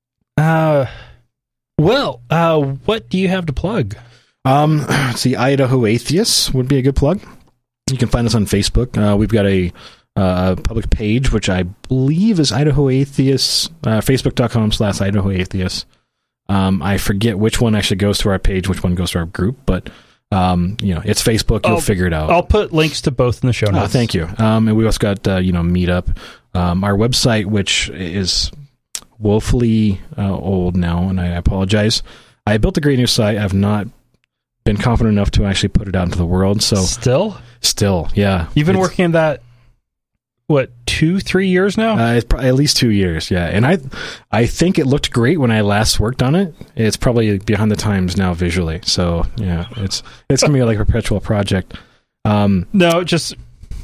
Speaker 1: Uh, well, uh, what do you have to plug?
Speaker 3: Um, let's see, Idaho Atheists would be a good plug. You can find us on Facebook. Uh, we've got a uh, public page, which I believe is Idaho Atheists, uh, facebook.com slash Idaho Atheists. Um, I forget which one actually goes to our page, which one goes to our group, but, um, you know, it's Facebook. You'll
Speaker 1: I'll-
Speaker 3: figure it out.
Speaker 1: I'll put links to both in the show
Speaker 3: Oh,
Speaker 1: notes.
Speaker 3: thank you. Um, and we also got, uh, you know, Meetup. Um, our website, which is woefully uh, old now, and I apologize. I built a great new site. I've not been confident enough to actually put it out into the world. So
Speaker 1: Still?
Speaker 3: still, yeah.
Speaker 1: You've been
Speaker 3: It's-
Speaker 1: working on that, what, two, three years now?
Speaker 3: Uh, it's probably at least two years, yeah. And I, I think it looked great when I last worked on it. It's probably behind the times now visually. So yeah, it's it's gonna be like a perpetual project. Um,
Speaker 1: no, just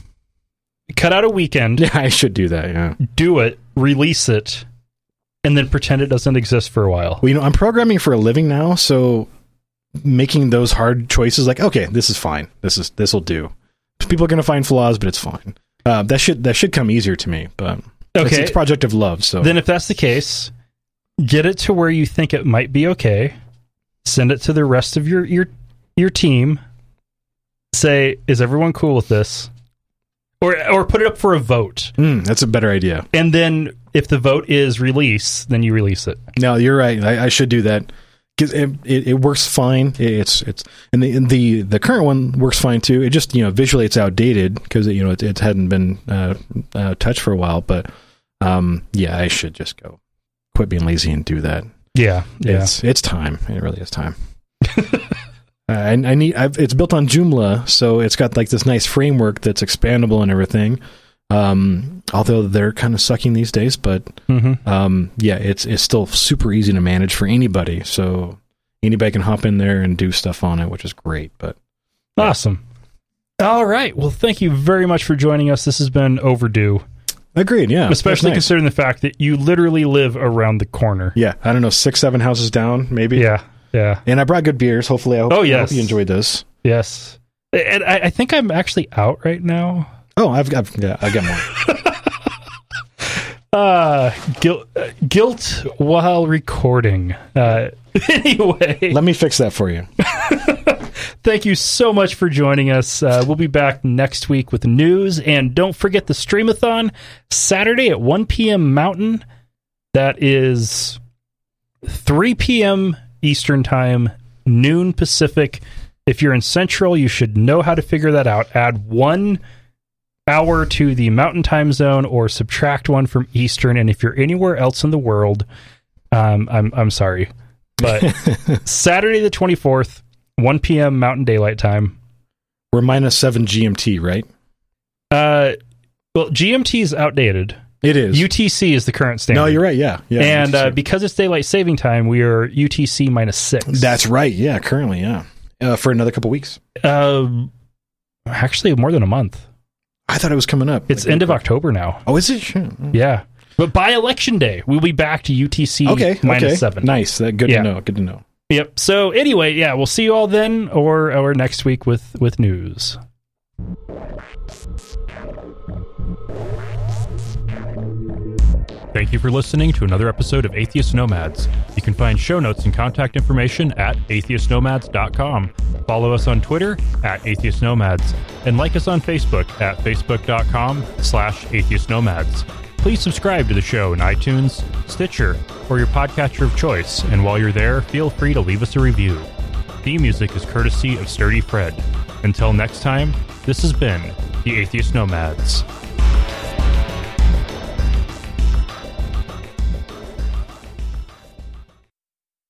Speaker 1: cut out a weekend,
Speaker 3: yeah, I should do that. Yeah.
Speaker 1: do it, release it, and then pretend it doesn't exist for a while.
Speaker 3: Well, you know, I'm programming for a living now, so making those hard choices, like, okay, this is fine. This is this will do. People are gonna find flaws, but it's fine. Uh, that should that should come easier to me. But it's,
Speaker 1: Okay.
Speaker 3: it's a project of love. So
Speaker 1: Then if that's the case, get it to where you think it might be okay. Send it to the rest of your your your team. Say, is everyone cool with this? Or or put it up for a vote.
Speaker 3: Mm, that's a better idea.
Speaker 1: And then if the vote is release, then you release it.
Speaker 3: No, you're right. I, I should do that. because it, it, it works fine. It's it's and the and the the current one works fine too. It just, you know, visually it's outdated because you know it, it hadn't been uh, uh, touched for a while. But um, yeah, I should just go quit being lazy and do that.
Speaker 1: Yeah, yeah.
Speaker 3: It's it's time. It really is time. I, I need. I've, it's built on Joomla, so it's got like this nice framework that's expandable and everything. Um, although they're kind of sucking these days, but
Speaker 1: Mm-hmm.
Speaker 3: um, yeah, it's it's still super easy to manage for anybody. So anybody can hop in there and do stuff on it, which is great. But yeah.
Speaker 1: Awesome. All right. Well, thank you very much for joining us. This has been overdue,
Speaker 3: Agreed. Yeah,
Speaker 1: especially
Speaker 3: that's nice.
Speaker 1: considering the fact that you literally live around the corner.
Speaker 3: Yeah, I don't know, six, seven houses down, maybe.
Speaker 1: Yeah, yeah.
Speaker 3: And I brought good beers. Hopefully, I hope,
Speaker 1: Oh,
Speaker 3: I
Speaker 1: yes.
Speaker 3: hope you enjoyed this.
Speaker 1: Yes. And I, I think I'm actually out right now.
Speaker 3: Oh, I've got yeah, I got more.
Speaker 1: Uh, guilt, uh, guilt while recording. Uh, anyway,
Speaker 3: Let me fix that for you.
Speaker 1: thank you so much for joining us. Uh, we'll be back next week with news. And don't forget the Streamathon Saturday at one p.m. Mountain. That is three p.m. Eastern Time, noon Pacific. If you're in Central, you should know how to figure that out. Add one hour to the Mountain Time Zone or subtract one from Eastern. And if you're anywhere else in the world, um, I'm I'm sorry. But Saturday the twenty-fourth, one p.m. Mountain Daylight Time.
Speaker 3: We're minus seven G M T, right?
Speaker 1: Uh, well, G M T is outdated.
Speaker 3: It is.
Speaker 1: U T C is the current standard.
Speaker 3: No, you're right. Yeah, yeah.
Speaker 1: and
Speaker 3: U T C.
Speaker 1: uh, because it's daylight saving time, we are U T C minus six.
Speaker 3: That's right. Yeah, currently, yeah, uh, for another couple weeks.
Speaker 1: uh, actually more than a month.
Speaker 3: I thought it was coming up.
Speaker 1: It's
Speaker 3: Like,
Speaker 1: end of October now.
Speaker 3: Oh, is it? Sure.
Speaker 1: Yeah, but by election day, we'll be back to U T C
Speaker 3: Okay.
Speaker 1: minus
Speaker 3: okay.
Speaker 1: seven.
Speaker 3: Nice. That good
Speaker 1: Yeah.
Speaker 3: to know. Good to know.
Speaker 1: Yep. So anyway, yeah, we'll see you all then, or or next week with with news. Thank you for listening to another episode of Atheist Nomads. You can find show notes and contact information at atheist nomads dot com. Follow us on Twitter at Atheist Nomads, and like us on Facebook at facebook dot com slash atheist nomads. Please subscribe to the show in iTunes, Stitcher, or your podcatcher of choice, and while you're there, feel free to leave us a review. Theme music is courtesy of Sturdy Fred. Until next time, this has been the Atheist Nomads.